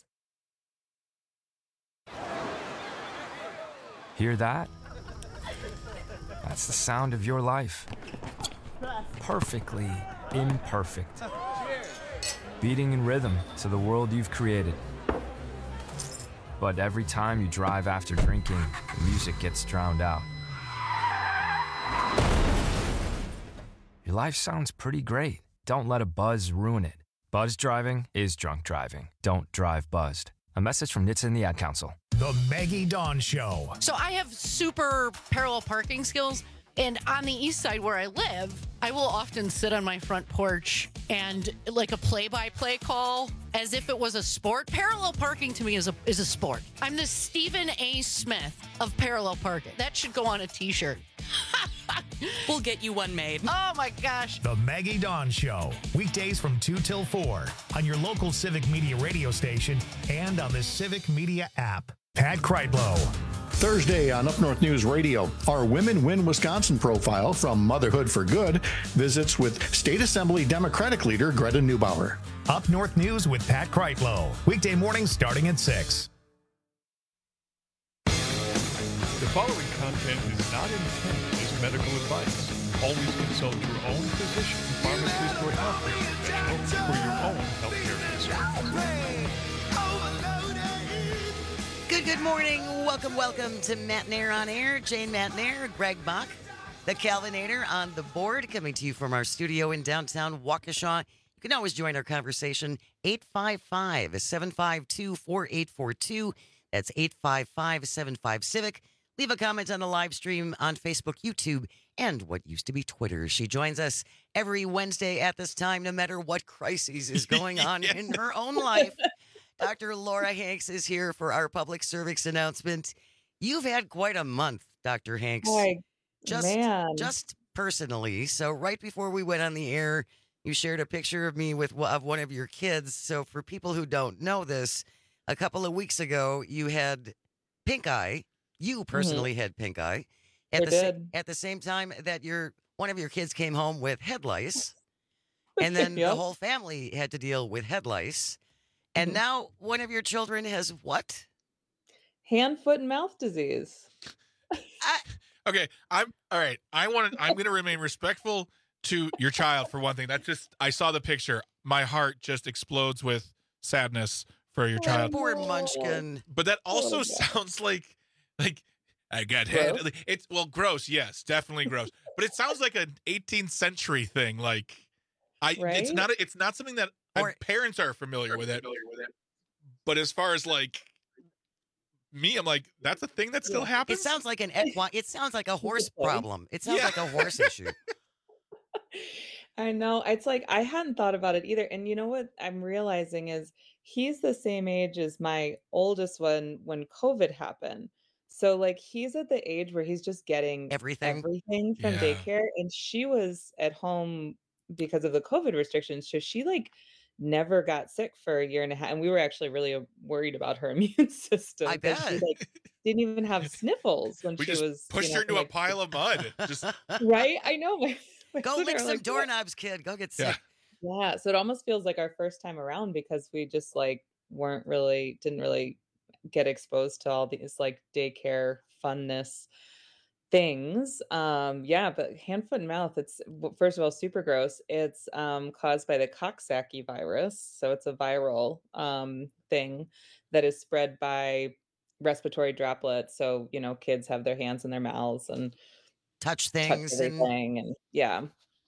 Hear that? That's the sound of your life. Perfectly imperfect. Beating in rhythm to the world you've created. But every time you drive after drinking, the music gets drowned out. Your life sounds pretty great. Don't let a buzz ruin it. Buzz driving is drunk driving. Don't drive buzzed. A message from N H T S A and the Ad Council. The Maggie Dawn Show. So I have super parallel parking skills, and on the east side where I live, I will often sit on my front porch and like a play-by-play call as if it was a sport. Parallel parking to me is a is a sport. I'm the Stephen A. Smith of parallel parking. That should go on a t-shirt. We'll get you one made. Oh my gosh. The Maggie Dawn Show. Weekdays from two till four on your local Civic Media radio station and on the Civic Media app. Pat Kreitlow. Thursday on Up North News Radio, our Women Win Wisconsin profile from Motherhood for Good visits with State Assembly Democratic leader Greta Neubauer. Up North News with Pat Kreitlow. Weekday mornings starting at six. following content is not intended as medical advice. Always consult your own physician, pharmacist, or healthcare professional for your own healthcare concerns. Good, good morning. Welcome, welcome to Matt Nair on Air. Jane Matt Nair, Greg Bach, the Calvinator on the board, coming to you from our studio in downtown Waukesha. You can always join our conversation, eight five five, seven five two, four eight four two. That's eight five five, seven five, Civic. Leave a comment on the live stream on Facebook, YouTube, and what used to be Twitter. She joins us every Wednesday at this time, no matter what crises is going on yeah. in her own life. Doctor Laura Hanks is here for our public service announcement. You've had quite a month, Doctor Hanks. Boy, just, man. just personally. So right before we went on the air, you shared a picture of me with of one of your kids. So for people who don't know this, a couple of weeks ago, you had pink eye. You personally mm-hmm. had pink eye. At I the did. Sa- at the same time that your one of your kids came home with head lice, and then yep. the whole family had to deal with head lice. And mm-hmm. now one of your children has what? Hand, foot, and mouth disease. I, okay, I'm all right. I want to. I'm going to remain respectful to your child for one thing. That just I saw the picture. My heart just explodes with sadness for your oh, child. Poor Munchkin. But that also sounds like like I got head. Gross? It's well, gross. Yes, definitely gross. But it sounds like an eighteenth century thing. Like I, right? it's not. A, it's not something that or, parents are familiar with it. Familiar with it. But as far as like me, I'm like, that's a thing that still yeah. happens. It sounds like an equi- It sounds like a horse problem. It sounds yeah. like a horse issue. I know. It's like I hadn't thought about it either. And you know what I'm realizing is he's the same age as my oldest one when COVID happened. So like he's at the age where he's just getting everything, everything from yeah. daycare. And she was at home because of the COVID restrictions. So she like never got sick for a year and a half. And we were actually really worried about her immune system. I bet. She like didn't even have sniffles when we she just was pushed you know, her into like, a pile of mud. Just right. I know. My, my Go lick some like, doorknobs, kid. Go get sick. Yeah. yeah. So it almost feels like our first time around because we just like weren't really, didn't really get exposed to all these like daycare funness things. Um, yeah, but hand, foot, and mouth, it's first of all, super gross. It's um, caused by the Coxsackie virus. So it's a viral um, thing that is spread by respiratory droplets. So, you know, kids have their hands in their mouths and touch things touch everything and... and yeah.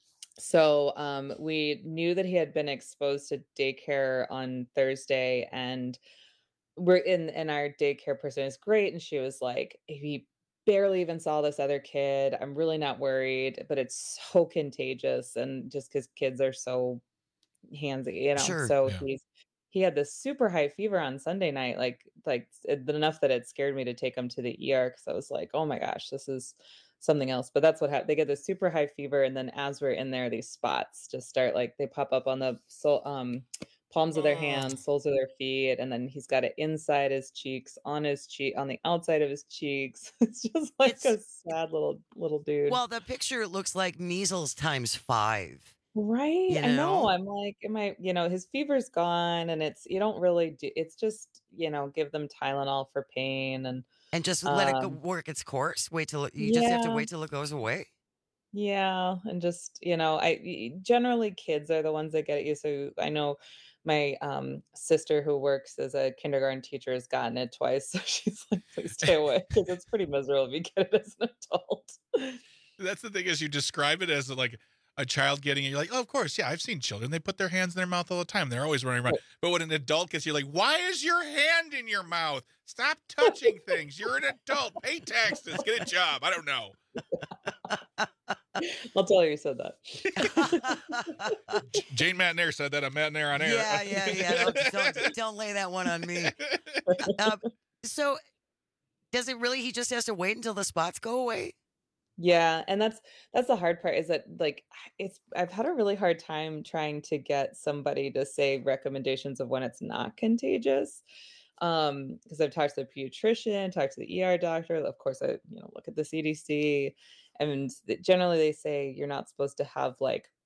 So um, we knew that he had been exposed to daycare on Thursday, and we're in, and our daycare person is great. And she was like, he barely even saw this other kid. I'm really not worried, but it's so contagious. And just because kids are so handsy, you know, sure, so yeah. he's, he had this super high fever on Sunday night, like, like it, enough that it scared me to take him to the E R. Cause I was like, oh my gosh, this is something else. But that's what happened. They get this super high fever. And then as we're in there, these spots just start like, they pop up on the so, um, palms of their hands, soles of their feet, and then he's got it inside his cheeks, on his cheek, on the outside of his cheeks. It's just like it's, a sad little little dude. Well, the picture looks like measles times five. Right? You know? I know. I'm like, am I, you know, his fever's gone, and it's you don't really do. It's just you know, give them Tylenol for pain, and and just let um, it go, work its course. Wait till you yeah. just have to wait till it goes away. Yeah, and just you know, I generally kids are the ones that get it. So I know. My um, sister who works as a kindergarten teacher has gotten it twice. So she's like, please stay away because it's pretty miserable if you get it as an adult. That's the thing is you describe it as like a child getting it. You're like, oh, of course. Yeah, I've seen children. They put their hands in their mouth all the time. They're always running around. Right. But when an adult gets you, like, why is your hand in your mouth? Stop touching things. You're an adult. Pay taxes. Get a job. I don't know. I'll tell you, you said that. Jane Matt Nair said that on Matt Nair on air. Yeah, yeah, yeah. Don't, don't, don't lay that one on me. Uh, so, does it really? He just has to wait until the spots go away. Yeah, and that's that's the hard part. Is that like it's? I've had a really hard time trying to get somebody to say recommendations of when it's not contagious. Um, because I've talked to the pediatrician, talked to the E R doctor. Of course, I you know look at the C D C. And generally they say you're not supposed to have like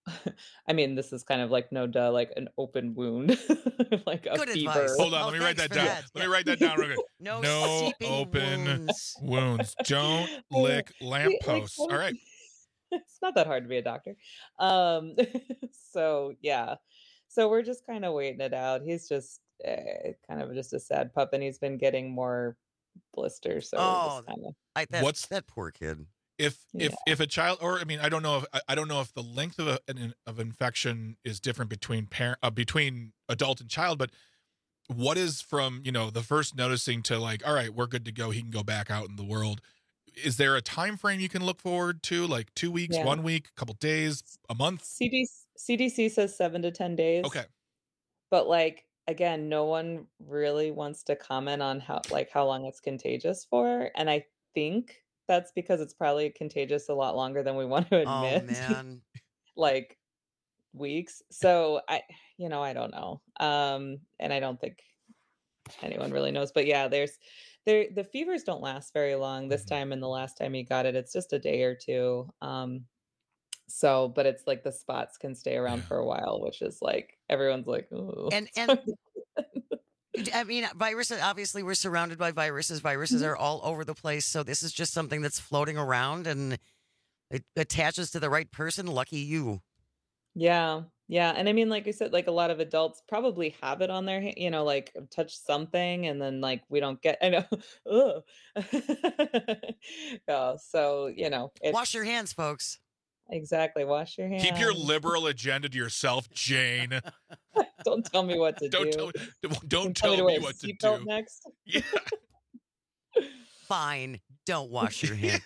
I mean, this is kind of like no duh, like an open wound, like a Good fever. advice. Hold on, Oh, let me write thanks that for down. that. Let me write that down real quick. No no seeping open wounds. wounds. Don't Yeah. lick See, like, lampposts. so- All right. It's not that hard to be a doctor. Um, so yeah, so we're just kind of waiting it out. He's just uh, kind of just a sad pup, and he's been getting more blisters. So we're Oh, just kind of I, that, What's- that poor kid? If if Yeah. if a child, or I mean, I don't know if I, I don't know if the length of a, an, of infection is different between parent uh, between adult and child, but what is from, you know, the first noticing to like, all right, we're good to go, he can go back out in the world. Is there a time frame you can look forward to, like two weeks, Yeah. one week, a couple days, a month? C D C D C says seven to ten days. Okay. But like again, no one really wants to comment on how like how long it's contagious for, and I think that's because it's probably contagious a lot longer than we want to Oh admit. man. Like weeks. So I you know, I don't know. Um and I don't think anyone really knows. But yeah, there's there the fevers don't last very long this time, and the last time he got it, it's just a day or two. Um so but it's like the spots can stay around Yeah. for a while, which is like everyone's like, ooh. And and I mean, viruses, obviously, we're surrounded by viruses. Viruses Mhm. are all over the place. So this is just something that's floating around and it attaches to the right person. Lucky you. Yeah. Yeah. And I mean, like I said, like a lot of adults probably have it on their hand, you know, like touch something and then like we don't get, I know. Ugh. Yeah. So, you know, it's Wash your hands, folks. exactly. Wash your hands. Keep your liberal agenda to yourself, Jane. Don't tell me what to Don't do. tell don't Don't tell to me wear a what to seatbelt do. next. Yeah. Fine. Don't wash your hands.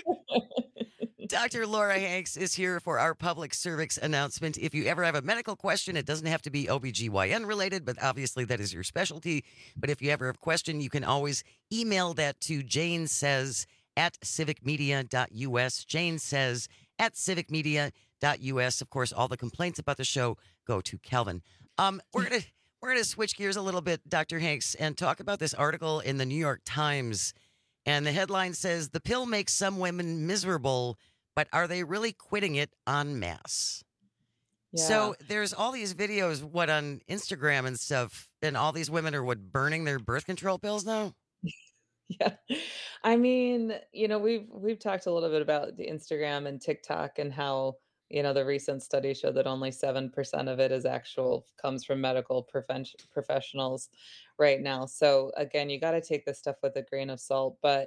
Doctor Laura Hanks is here for our public service announcement. If you ever have a medical question, it doesn't have to be O B G Y N related, but obviously that is your specialty. But if you ever have a question, you can always email that to Jane Says at civicmedia dot U S. Jane Says at civicmedia dot U S. Of course, all the complaints about the show go to Calvin. Um, we're gonna we're gonna switch gears a little bit, Doctor Hanks, and talk about this article in the New York Times. And the headline says, "The pill makes some women miserable, but are they really quitting it en masse?" Yeah. So there's all these videos, what, on Instagram and stuff, and all these women are, what, burning their birth control pills now? Yeah. I mean, you know, we've we've talked a little bit about the Instagram and TikTok and how, you know, the recent study showed that only seven percent of it is actual comes from medical prefen- professionals right now. So again, you got to take this stuff with a grain of salt, but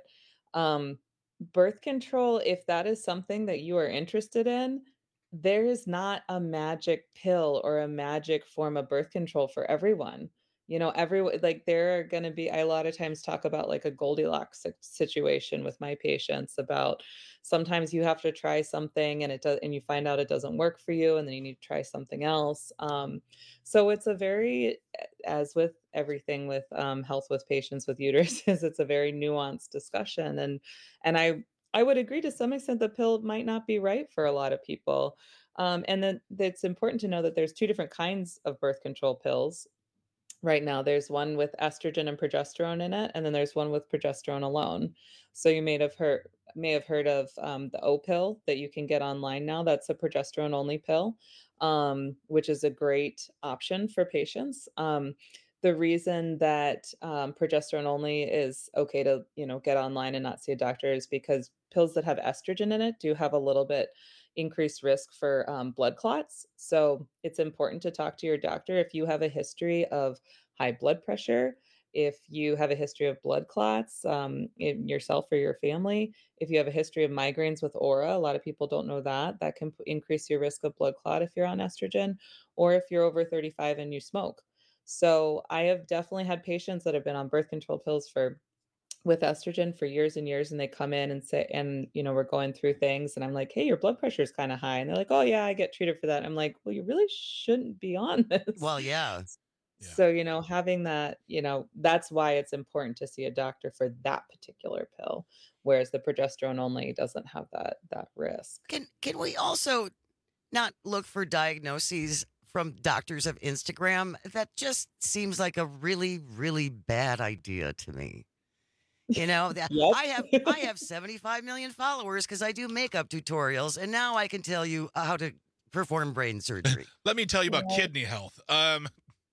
um birth control, if that is something that you are interested in, there is not a magic pill or a magic form of birth control for everyone. You know, everyone, like there are going to be, I a lot of times talk about like a Goldilocks si- situation with my patients about sometimes you have to try something and it does, and you find out it doesn't work for you, and then you need to try something else. Um, so it's a very, as with everything with um, health with patients with uteruses, it's a very nuanced discussion. And, and I, I would agree to some extent the pill might not be right for a lot of people. Um, and then it's important to know that there's two different kinds of birth control pills. Right now, there's one with estrogen and progesterone in it, and then there's one with progesterone alone. So you may have heard may have heard of um, the O pill that you can get online now. That's a progesterone only pill, um, which is a great option for patients. Um, the reason that um, progesterone only is okay to you know get online and not see a doctor is because pills that have estrogen in it do have a little bit increased risk for um, blood clots. So it's important to talk to your doctor if you have a history of high blood pressure, if you have a history of blood clots um, in yourself or your family, if you have a history of migraines with aura. A lot of people don't know that. That can p- increase your risk of blood clot if you're on estrogen, or if you're over thirty-five and you smoke. So I have definitely had patients that have been on birth control pills for with estrogen for years and years, and they come in and say, and you know, we're going through things, and I'm like, hey, your blood pressure is kind of high, and they're like, oh yeah, I get treated for that. I'm like, well, you really shouldn't be on this. Well, yeah. So you know, having that, you know, that's why it's important to see a doctor for that particular pill, whereas the progesterone only doesn't have that that risk. Can can we also not look for diagnoses from doctors of Instagram? That just seems like a really, really bad idea to me. You know, that Yep. I have I have seventy-five million followers because I do makeup tutorials, and now I can tell you how to perform brain surgery. Let me tell you about Right. kidney health. Um,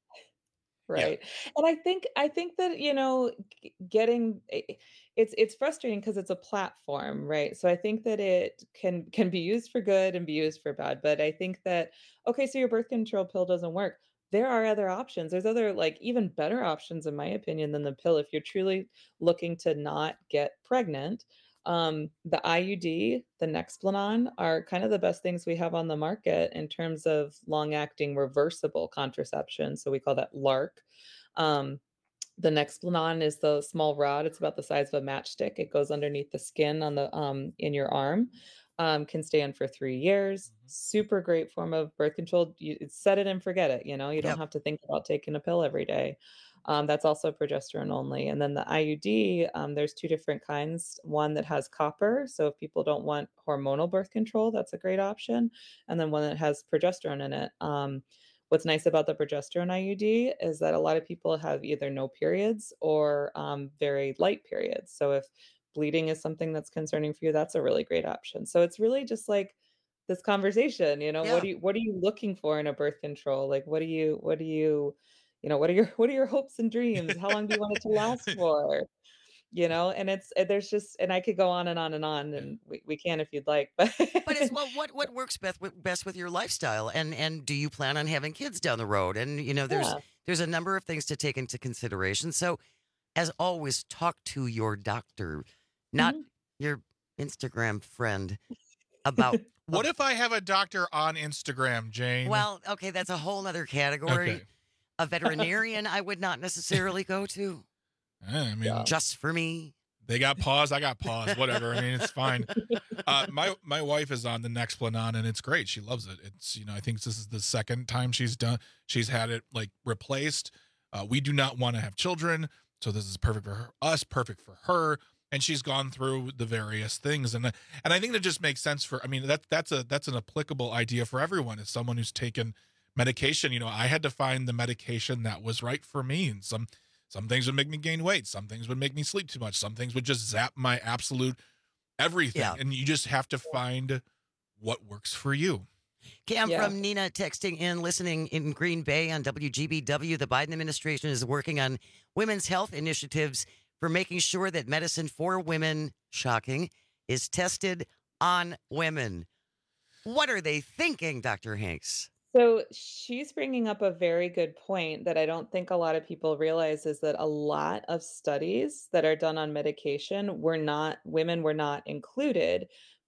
Right. And I think I think that, you know, g- getting i- it's it's frustrating because it's a platform, right? So I think that it can can be used for good and be used for bad. But I think that, okay, so your birth control pill doesn't work. There are other options. There's other, like, even better options, in my opinion, than the pill if you're truly looking to not get pregnant. Um, the I U D, the Nexplanon, are kind of the best things we have on the market in terms of long-acting reversible contraception. So we call that LARC. Um, the Nexplanon is the small rod. It's about the size of a matchstick. It goes underneath the skin on the um in your arm. Um, can stay in for three years. Super great form of birth control. You it's set it and forget it. You know, you don't Yep. have to think about taking a pill every day. Um, that's also progesterone only. And then the I U D, um, there's two different kinds. One that has copper. So if people don't want hormonal birth control, that's a great option. And then one that has progesterone in it. Um, what's nice about the progesterone I U D is that a lot of people have either no periods or um, very light periods. So if bleeding is something that's concerning for you, that's a really great option. So it's really just like this conversation, you know, Yeah. what do you what are you looking for in a birth control? Like what do you what do you you know, what are your what are your hopes and dreams? How long do you want it to last for? You know, and it's uh, there's just and I could go on and on and on, and we, we can if you'd like, but But it's well, what what works best with, best with your lifestyle, and and do you plan on having kids down the road? And you know, there's Yeah. there's a number of things to take into consideration. So, as always, talk to your doctor, not Mhm. your Instagram friend, about. what if I have a doctor on Instagram, Jane? Well, okay, that's a whole other category. Okay. A veterinarian, I would not necessarily go to. Eh, I mean, Just for me. they got paws, I got paws. Whatever. I mean, it's fine. Uh, my my wife is on the Nexplanon, and it's great. She loves it. It's you know, I think this is the second time she's done. She's had it like replaced. Uh, we do not want to have children, so this is perfect for her, us, perfect for her. And she's gone through the various things, and and I think that just makes sense for. I mean, that that's a that's an applicable idea for everyone. As someone who's taken medication, you know, I had to find the medication that was right for me, and some. Some things would make me gain weight. Some things would make me sleep too much. Some things would just zap my absolute everything. Yeah. And you just have to find what works for you. Cam Yeah. from Nina texting in, listening in Green Bay on W G B W. The Biden administration is working on women's health initiatives for making sure that medicine for women, shocking, is tested on women. What are they thinking, Doctor Hanks? So she's bringing up a very good point that I don't think a lot of people realize is that a lot of studies that are done on medication were not, women were not included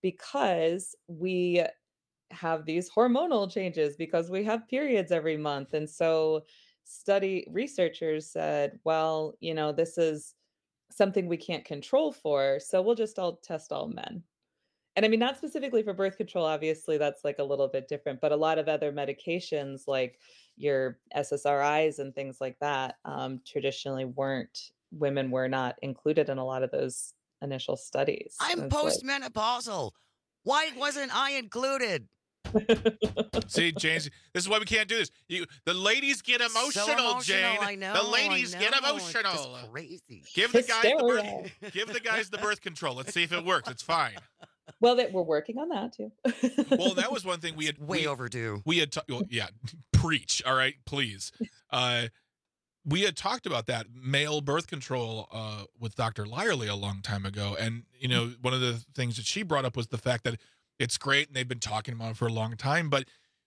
because we have these hormonal changes because we have periods every month. And so study researchers said, well, you know, this is something we can't control for. So we'll just all test all men. And I mean, not specifically for birth control, obviously, that's like a little bit different, but a lot of other medications like your S S R Is and things like that um, traditionally weren't, women were not included in a lot of those initial studies. I'm And it's like- postmenopausal. Why wasn't I included? See, James, this is why we can't do this. You, the ladies get emotional, So emotional, Jane. I know, the ladies I get know, it's just emotional. crazy. Give the guys the Hysteria. birth, give the guys the birth control. Let's see if it works. It's fine. Well, that we're working on that too. Well, that was one thing we had Way we, overdue. We had, ta- well, yeah, preach. All right, please. Uh, we had talked about that male birth control uh, with Doctor Lyerly a long time ago, and you know, one of the things that she brought up was the fact that it's great, and they've been talking about it for a long time, but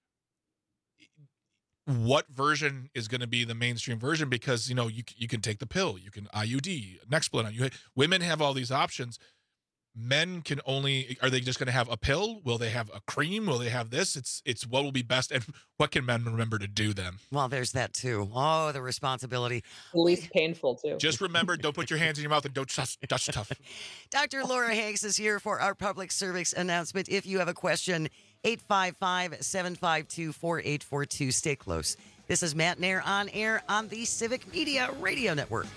what version is going to be the mainstream version? Because you know, you you can take the pill, you can I U D, Nexplanon. You women have all these options. Men can only, are they just going to have a pill? Will they have a cream? Will they have this? It's it's what will be best, and what can men remember to do then? Well, there's that too. Oh, the responsibility. The least painful too. Just remember, don't put your hands in your mouth and don't touch, touch stuff. Doctor Laura Hanks is here for our public service announcement. If you have a question, eight five five, seven five two, four eight four two. Stay close. This is Matt Nair on air on the Civic Media Radio Network.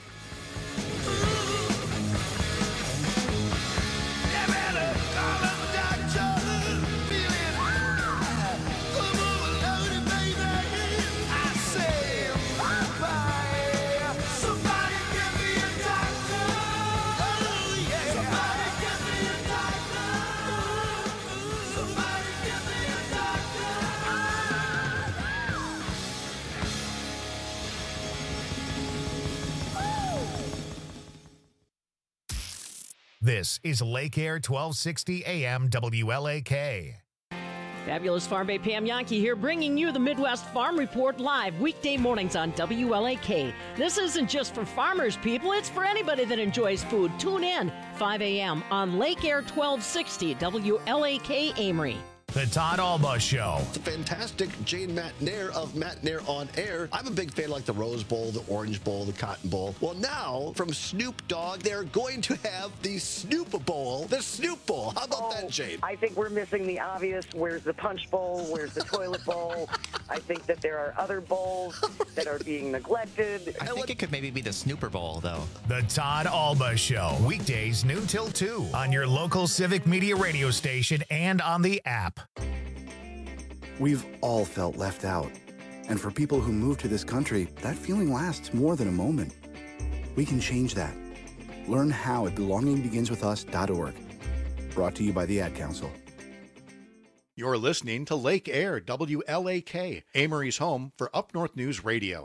This is Lake Air twelve sixty A M W L A K. Fabulous Farm Bay Pam Yankee here, bringing you the Midwest Farm Report live weekday mornings on W L A K. This isn't just for farmers, people. It's for anybody that enjoys food. Tune in five a.m. on Lake Air twelve sixty W L A K Amory. The Todd Alba Show. It's a fantastic Jane Matt Nair of Matt Nair on Air. I'm a big fan like the Rose Bowl, the Orange Bowl, the Cotton Bowl. Well, now from Snoop Dogg, they're going to have the Snoop Bowl, the Snoop Bowl. How about oh, that, Jane? I think we're missing the obvious. Where's the Punch Bowl? Where's the Toilet Bowl? I think that there are other bowls that are being neglected. I think it could maybe be the Snooper Bowl, though. The Todd Alba Show. Weekdays noon till two on your local Civic Media radio station and on the app. We've all felt left out. And for people who move to this country, that feeling lasts more than a moment. We can change that. Learn how at belonging begins with us dot org. Brought to you by the Ad Council. You're listening to Lake Air W L A K, Amory's home for Up North News Radio.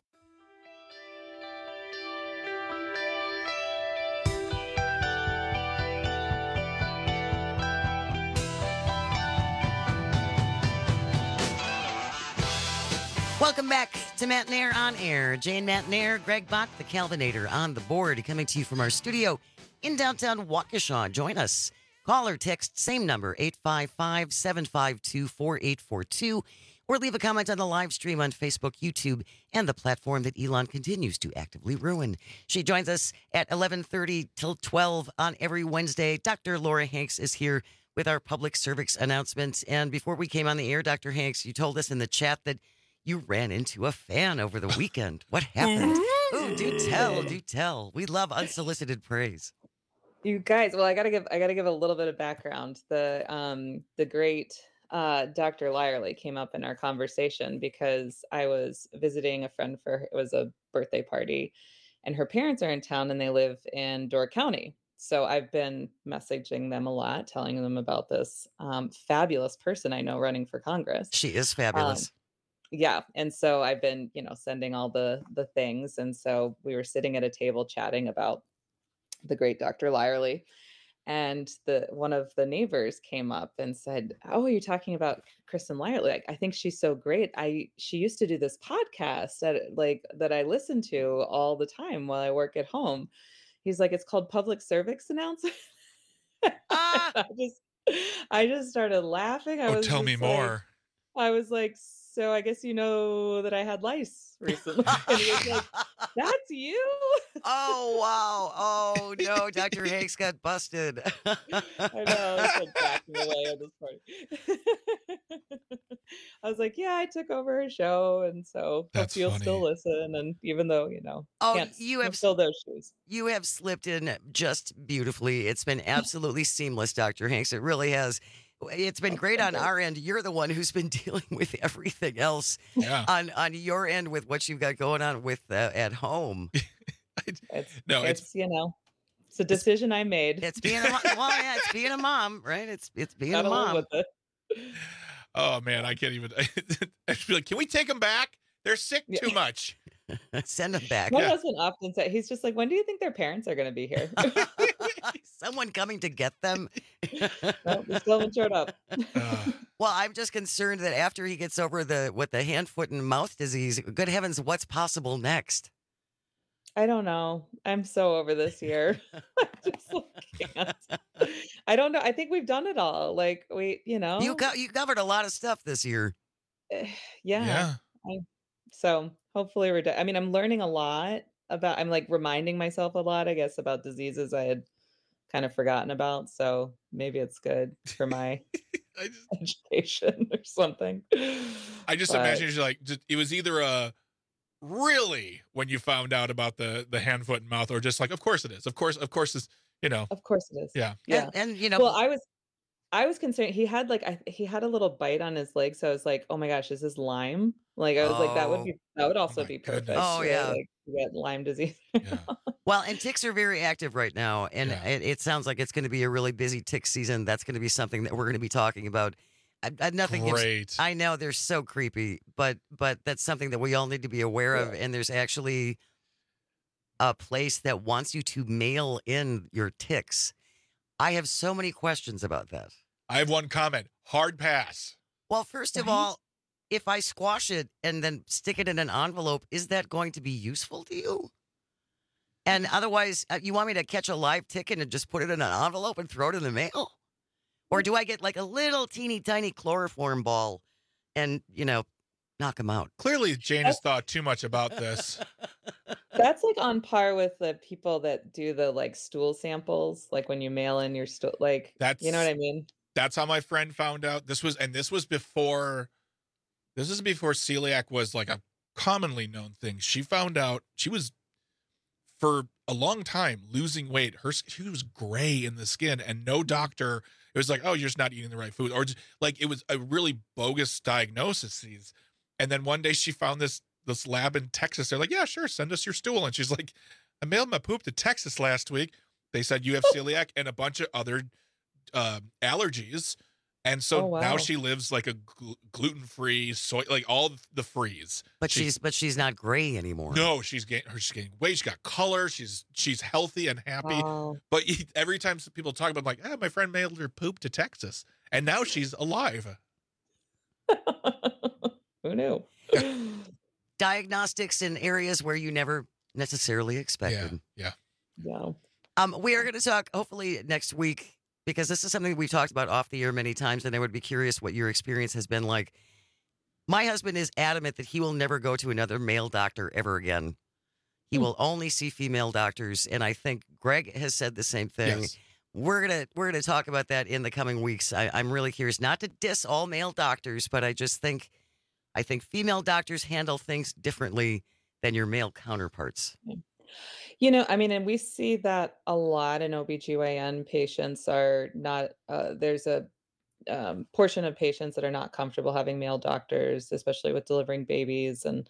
Welcome back to Matt Nair on Air. Jane Matt Nair, Greg Bach, the Calvinator on the board, coming to you from our studio in downtown Waukesha. Join us. Call or text, same number, eight five five, seven five two, four eight four two, or leave a comment on the live stream on Facebook, YouTube, and the platform that Elon continues to actively ruin. She joins us at eleven thirty till twelve on every Wednesday. Doctor Laura Hanks is here with our public service announcement. And before we came on the air, Doctor Hanks, you told us in the chat that you ran into a fan over the weekend. What happened? Ooh, do tell, do tell. We love unsolicited praise. You guys, well, I gotta give I gotta give a little bit of background. The um the great uh Doctor Lyerly came up in our conversation because I was visiting a friend for her. It was a birthday party, and her parents are in town and they live in Door County. So I've been messaging them a lot, telling them about this um, fabulous person I know running for Congress. She is fabulous. Um, yeah, and so I've been, you know, sending all the the things, and so we were sitting at a table chatting about the great Doctor Lyerly, and the one of the neighbors came up and said, "Oh, you're talking about Kristen Lyerly? Like, I think she's so great. I she used to do this podcast that like that I listen to all the time while I work at home." He's like, "It's called Public Service Announcement." Ah! I just I just started laughing. I Oh, was tell just me like- more. I was like, "So I guess you know that I had lice recently." And he was like, "That's you?" Oh, wow. Oh, no. Doctor Hanks got busted. I know. I was like backing away at this point. I was like, "Yeah, I took over her show, and so That's hope you'll still funny. listen." And even though, you know, Oh, can't, you can't have fill those shoes. You have slipped in just beautifully. It's been absolutely seamless, Doctor Hanks. It really has. It's been great on our end. You're the one who's been dealing with everything else Yeah. on on your end with what you've got going on with uh, at home. It's, No, it's- it's you know, it's a decision I made. It's being a mom. Well, yeah, it's being a mom, right? It's it's being Gotta a live mom. with it. Oh man, I can't even. I should be like, can we take them back? They're sick too much. Send them back. My husband often says, he's just like, "When do you think their parents are going to be here?" Someone coming to get them. No, they still haven't showed up. Well, I'm just concerned that after he gets over the with the hand, foot, and mouth disease, good heavens, what's possible next? I don't know. I'm so over this year. I just like, can't. I don't know. I think we've done it all. Like we, you know, You co- you covered a lot of stuff this year. yeah. Yeah. I, so hopefully we're done. I mean, I'm learning a lot about, I'm like reminding myself a lot, I guess, about diseases I had kind of forgotten about. So maybe it's good for my education or something. I just But- imagine you're like, just, it was either a really when you found out about the the hand, foot, and mouth, or just like, of course it is. Of course, of course is. You know. Of course it is. Yeah. Yeah. And, and you know, Well, I was I was concerned. He had like I he had a little bite on his leg, so I was like, "Oh my gosh, is this Lyme?" Like I was like, "That would Oh. be that would also be perfect." Oh, right? yeah. Like you get Lyme disease. Well, and ticks are very active right now, and Yeah. it, it sounds like it's going to be a really busy tick season. That's going to be something that we're going to be talking about. I, I, nothing. gives- Great. I know they're so creepy, but but that's something that we all need to be aware of. And there's actually a place that wants you to mail in your ticks. I have so many questions about that. I have one comment. Hard pass. Well, first of all, if I squash it and then stick it in an envelope, is that going to be useful to you? And otherwise, uh, you want me to catch a live ticket and just put it in an envelope and throw it in the mail? Or do I get like a little teeny tiny chloroform ball and, you know, knock them out? Clearly, Jane has thought too much about this. That's like on par with the people that do the like stool samples, like when you mail in your stool, like, That's you know what I mean? That's how my friend found out. This was, and this was before, this is before celiac was like a commonly known thing. She found out she was, for a long time, losing weight. Her, she was gray in the skin, and no doctor, it was like, oh, you're just not eating the right food. Or just, like, it was a really bogus diagnosis. And then one day she found this, this lab in Texas. They're like, yeah, sure, send us your stool. And she's like, I mailed my poop to Texas last week. They said you have celiac and a bunch of other uh, allergies. And so Oh, wow. now she lives like a gl- gluten-free, soy, like all the freeze. But She- she's but she's not gray anymore. no, she's getting her she's gaining weight. She's got color. She's she's healthy and happy. Wow. But you- every time people talk about, like, ah, my friend mailed her poop to Texas, and now she's alive. Who knew? Diagnostics in areas where you never necessarily expected. Yeah. Yeah. Um, we are going to talk hopefully next week, because this is something we've talked about off the air many times, and I would be curious what your experience has been like. My husband is adamant that he will never go to another male doctor ever again. He will only see female doctors, and I think Greg has said the same thing. Yes. We're gonna we're gonna talk about that in the coming weeks. I, I'm really curious, not to diss all male doctors, but I just think I think female doctors handle things differently than your male counterparts. You know, I mean, and we see that a lot in O B G Y N patients are not, uh, there's a um, portion of patients that are not comfortable having male doctors, especially with delivering babies. And,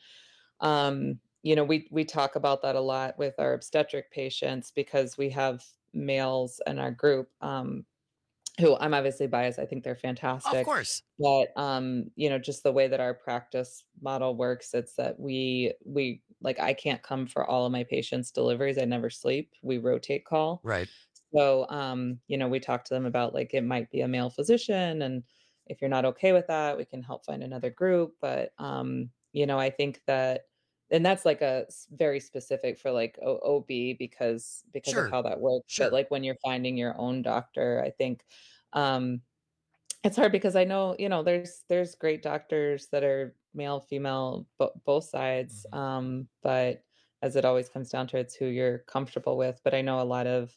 um, you know, we, we talk about that a lot with our obstetric patients because we have males in our group um, who I'm obviously biased. I think they're fantastic. Of course. But, um, you know, just the way that our practice model works, it's that we, we, like, I can't come for all of my patients' deliveries. I never sleep. We rotate call. Right. So, um, you know, we talk to them about like, it might be a male physician. And if you're not okay with that, we can help find another group. But, um, you know, I think that, and that's like a s- very specific for like o- OB because, because Sure. of how that works. Sure. But like when you're finding your own doctor, I think, um, it's hard because I know, you know, there's there's great doctors that are male, female, bo- both sides. Um, but as it always comes down to, it's who you're comfortable with. But I know a lot of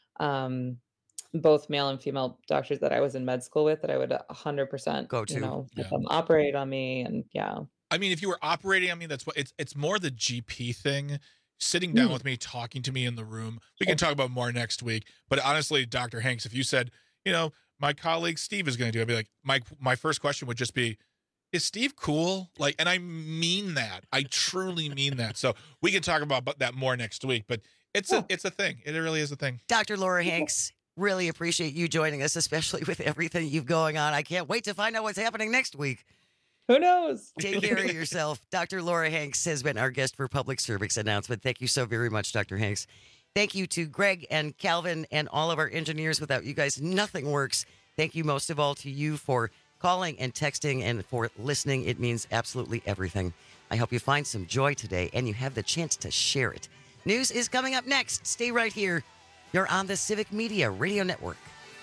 um, both male and female doctors that I was in med school with that I would a hundred percent Go to. you know, Yeah. have them operate on me, and yeah, I mean, if you were operating on me, that's what it's it's more the G P thing. Sitting down Mm. with me, talking to me in the room. We can talk about more next week. But honestly, Doctor Hanks, if you said, you know, my colleague Steve is going to do it, I'd be like, my my first question would just be, is Steve cool? Like, and I mean that. I truly mean that. So we can talk about but that more next week. But it's a it's a thing. It really is a thing. Doctor Laura Hanks, really appreciate you joining us, especially with everything you've going on. I can't wait to find out what's happening next week. Who knows? Take care of yourself. Doctor Laura Hanks has been our guest for Public Service Announcement. Thank you so very much, Doctor Hanks. Thank you to Greg and Calvin and all of our engineers. Without you guys, nothing works. Thank you most of all to you for calling and texting and for listening. It means absolutely everything. I hope you find some joy today and you have the chance to share it. News is coming up next. Stay right here. You're on the Civic Media Radio Network.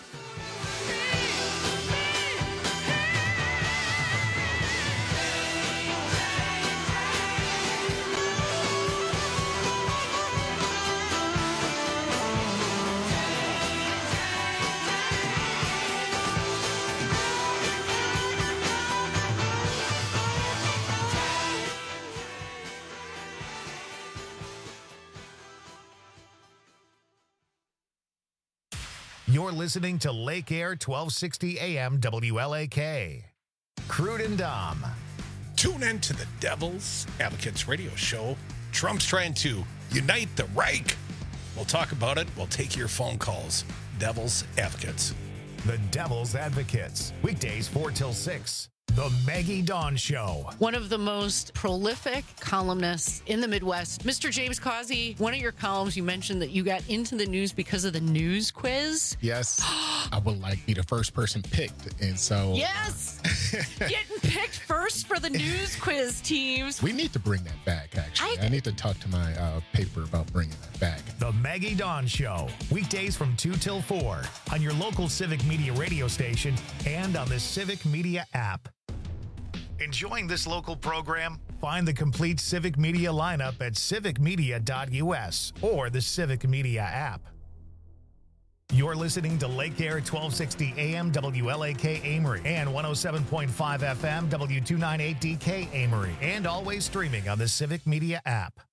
You're listening to Lake Air twelve sixty A M W L A K. Crude and Dom. Tune in to the Devil's Advocates radio show. Trump's trying to unite the Reich. We'll talk about it. We'll take your phone calls. Devil's Advocates. The Devil's Advocates. Weekdays four till six. The Maggie Dawn Show. One of the most prolific columnists in the Midwest, Mister James Causey. One of your columns, you mentioned that you got into the news because of the news quiz. Yes, I would like to be the first person picked, and so yes, getting picked first for the news quiz teams. We need to bring that back. Actually, I, I need to talk to my uh, paper about bringing that back. The Maggie Dawn Show, weekdays from two till four on your local Civic Media radio station and on the Civic Media app. Enjoying this local program? Find the complete Civic Media lineup at civic media dot u s or the Civic Media app. You're listening to Lake Air twelve sixty A M W L A K Amory and one oh seven point five F M W two ninety-eight D K Amory, and always streaming on the Civic Media app.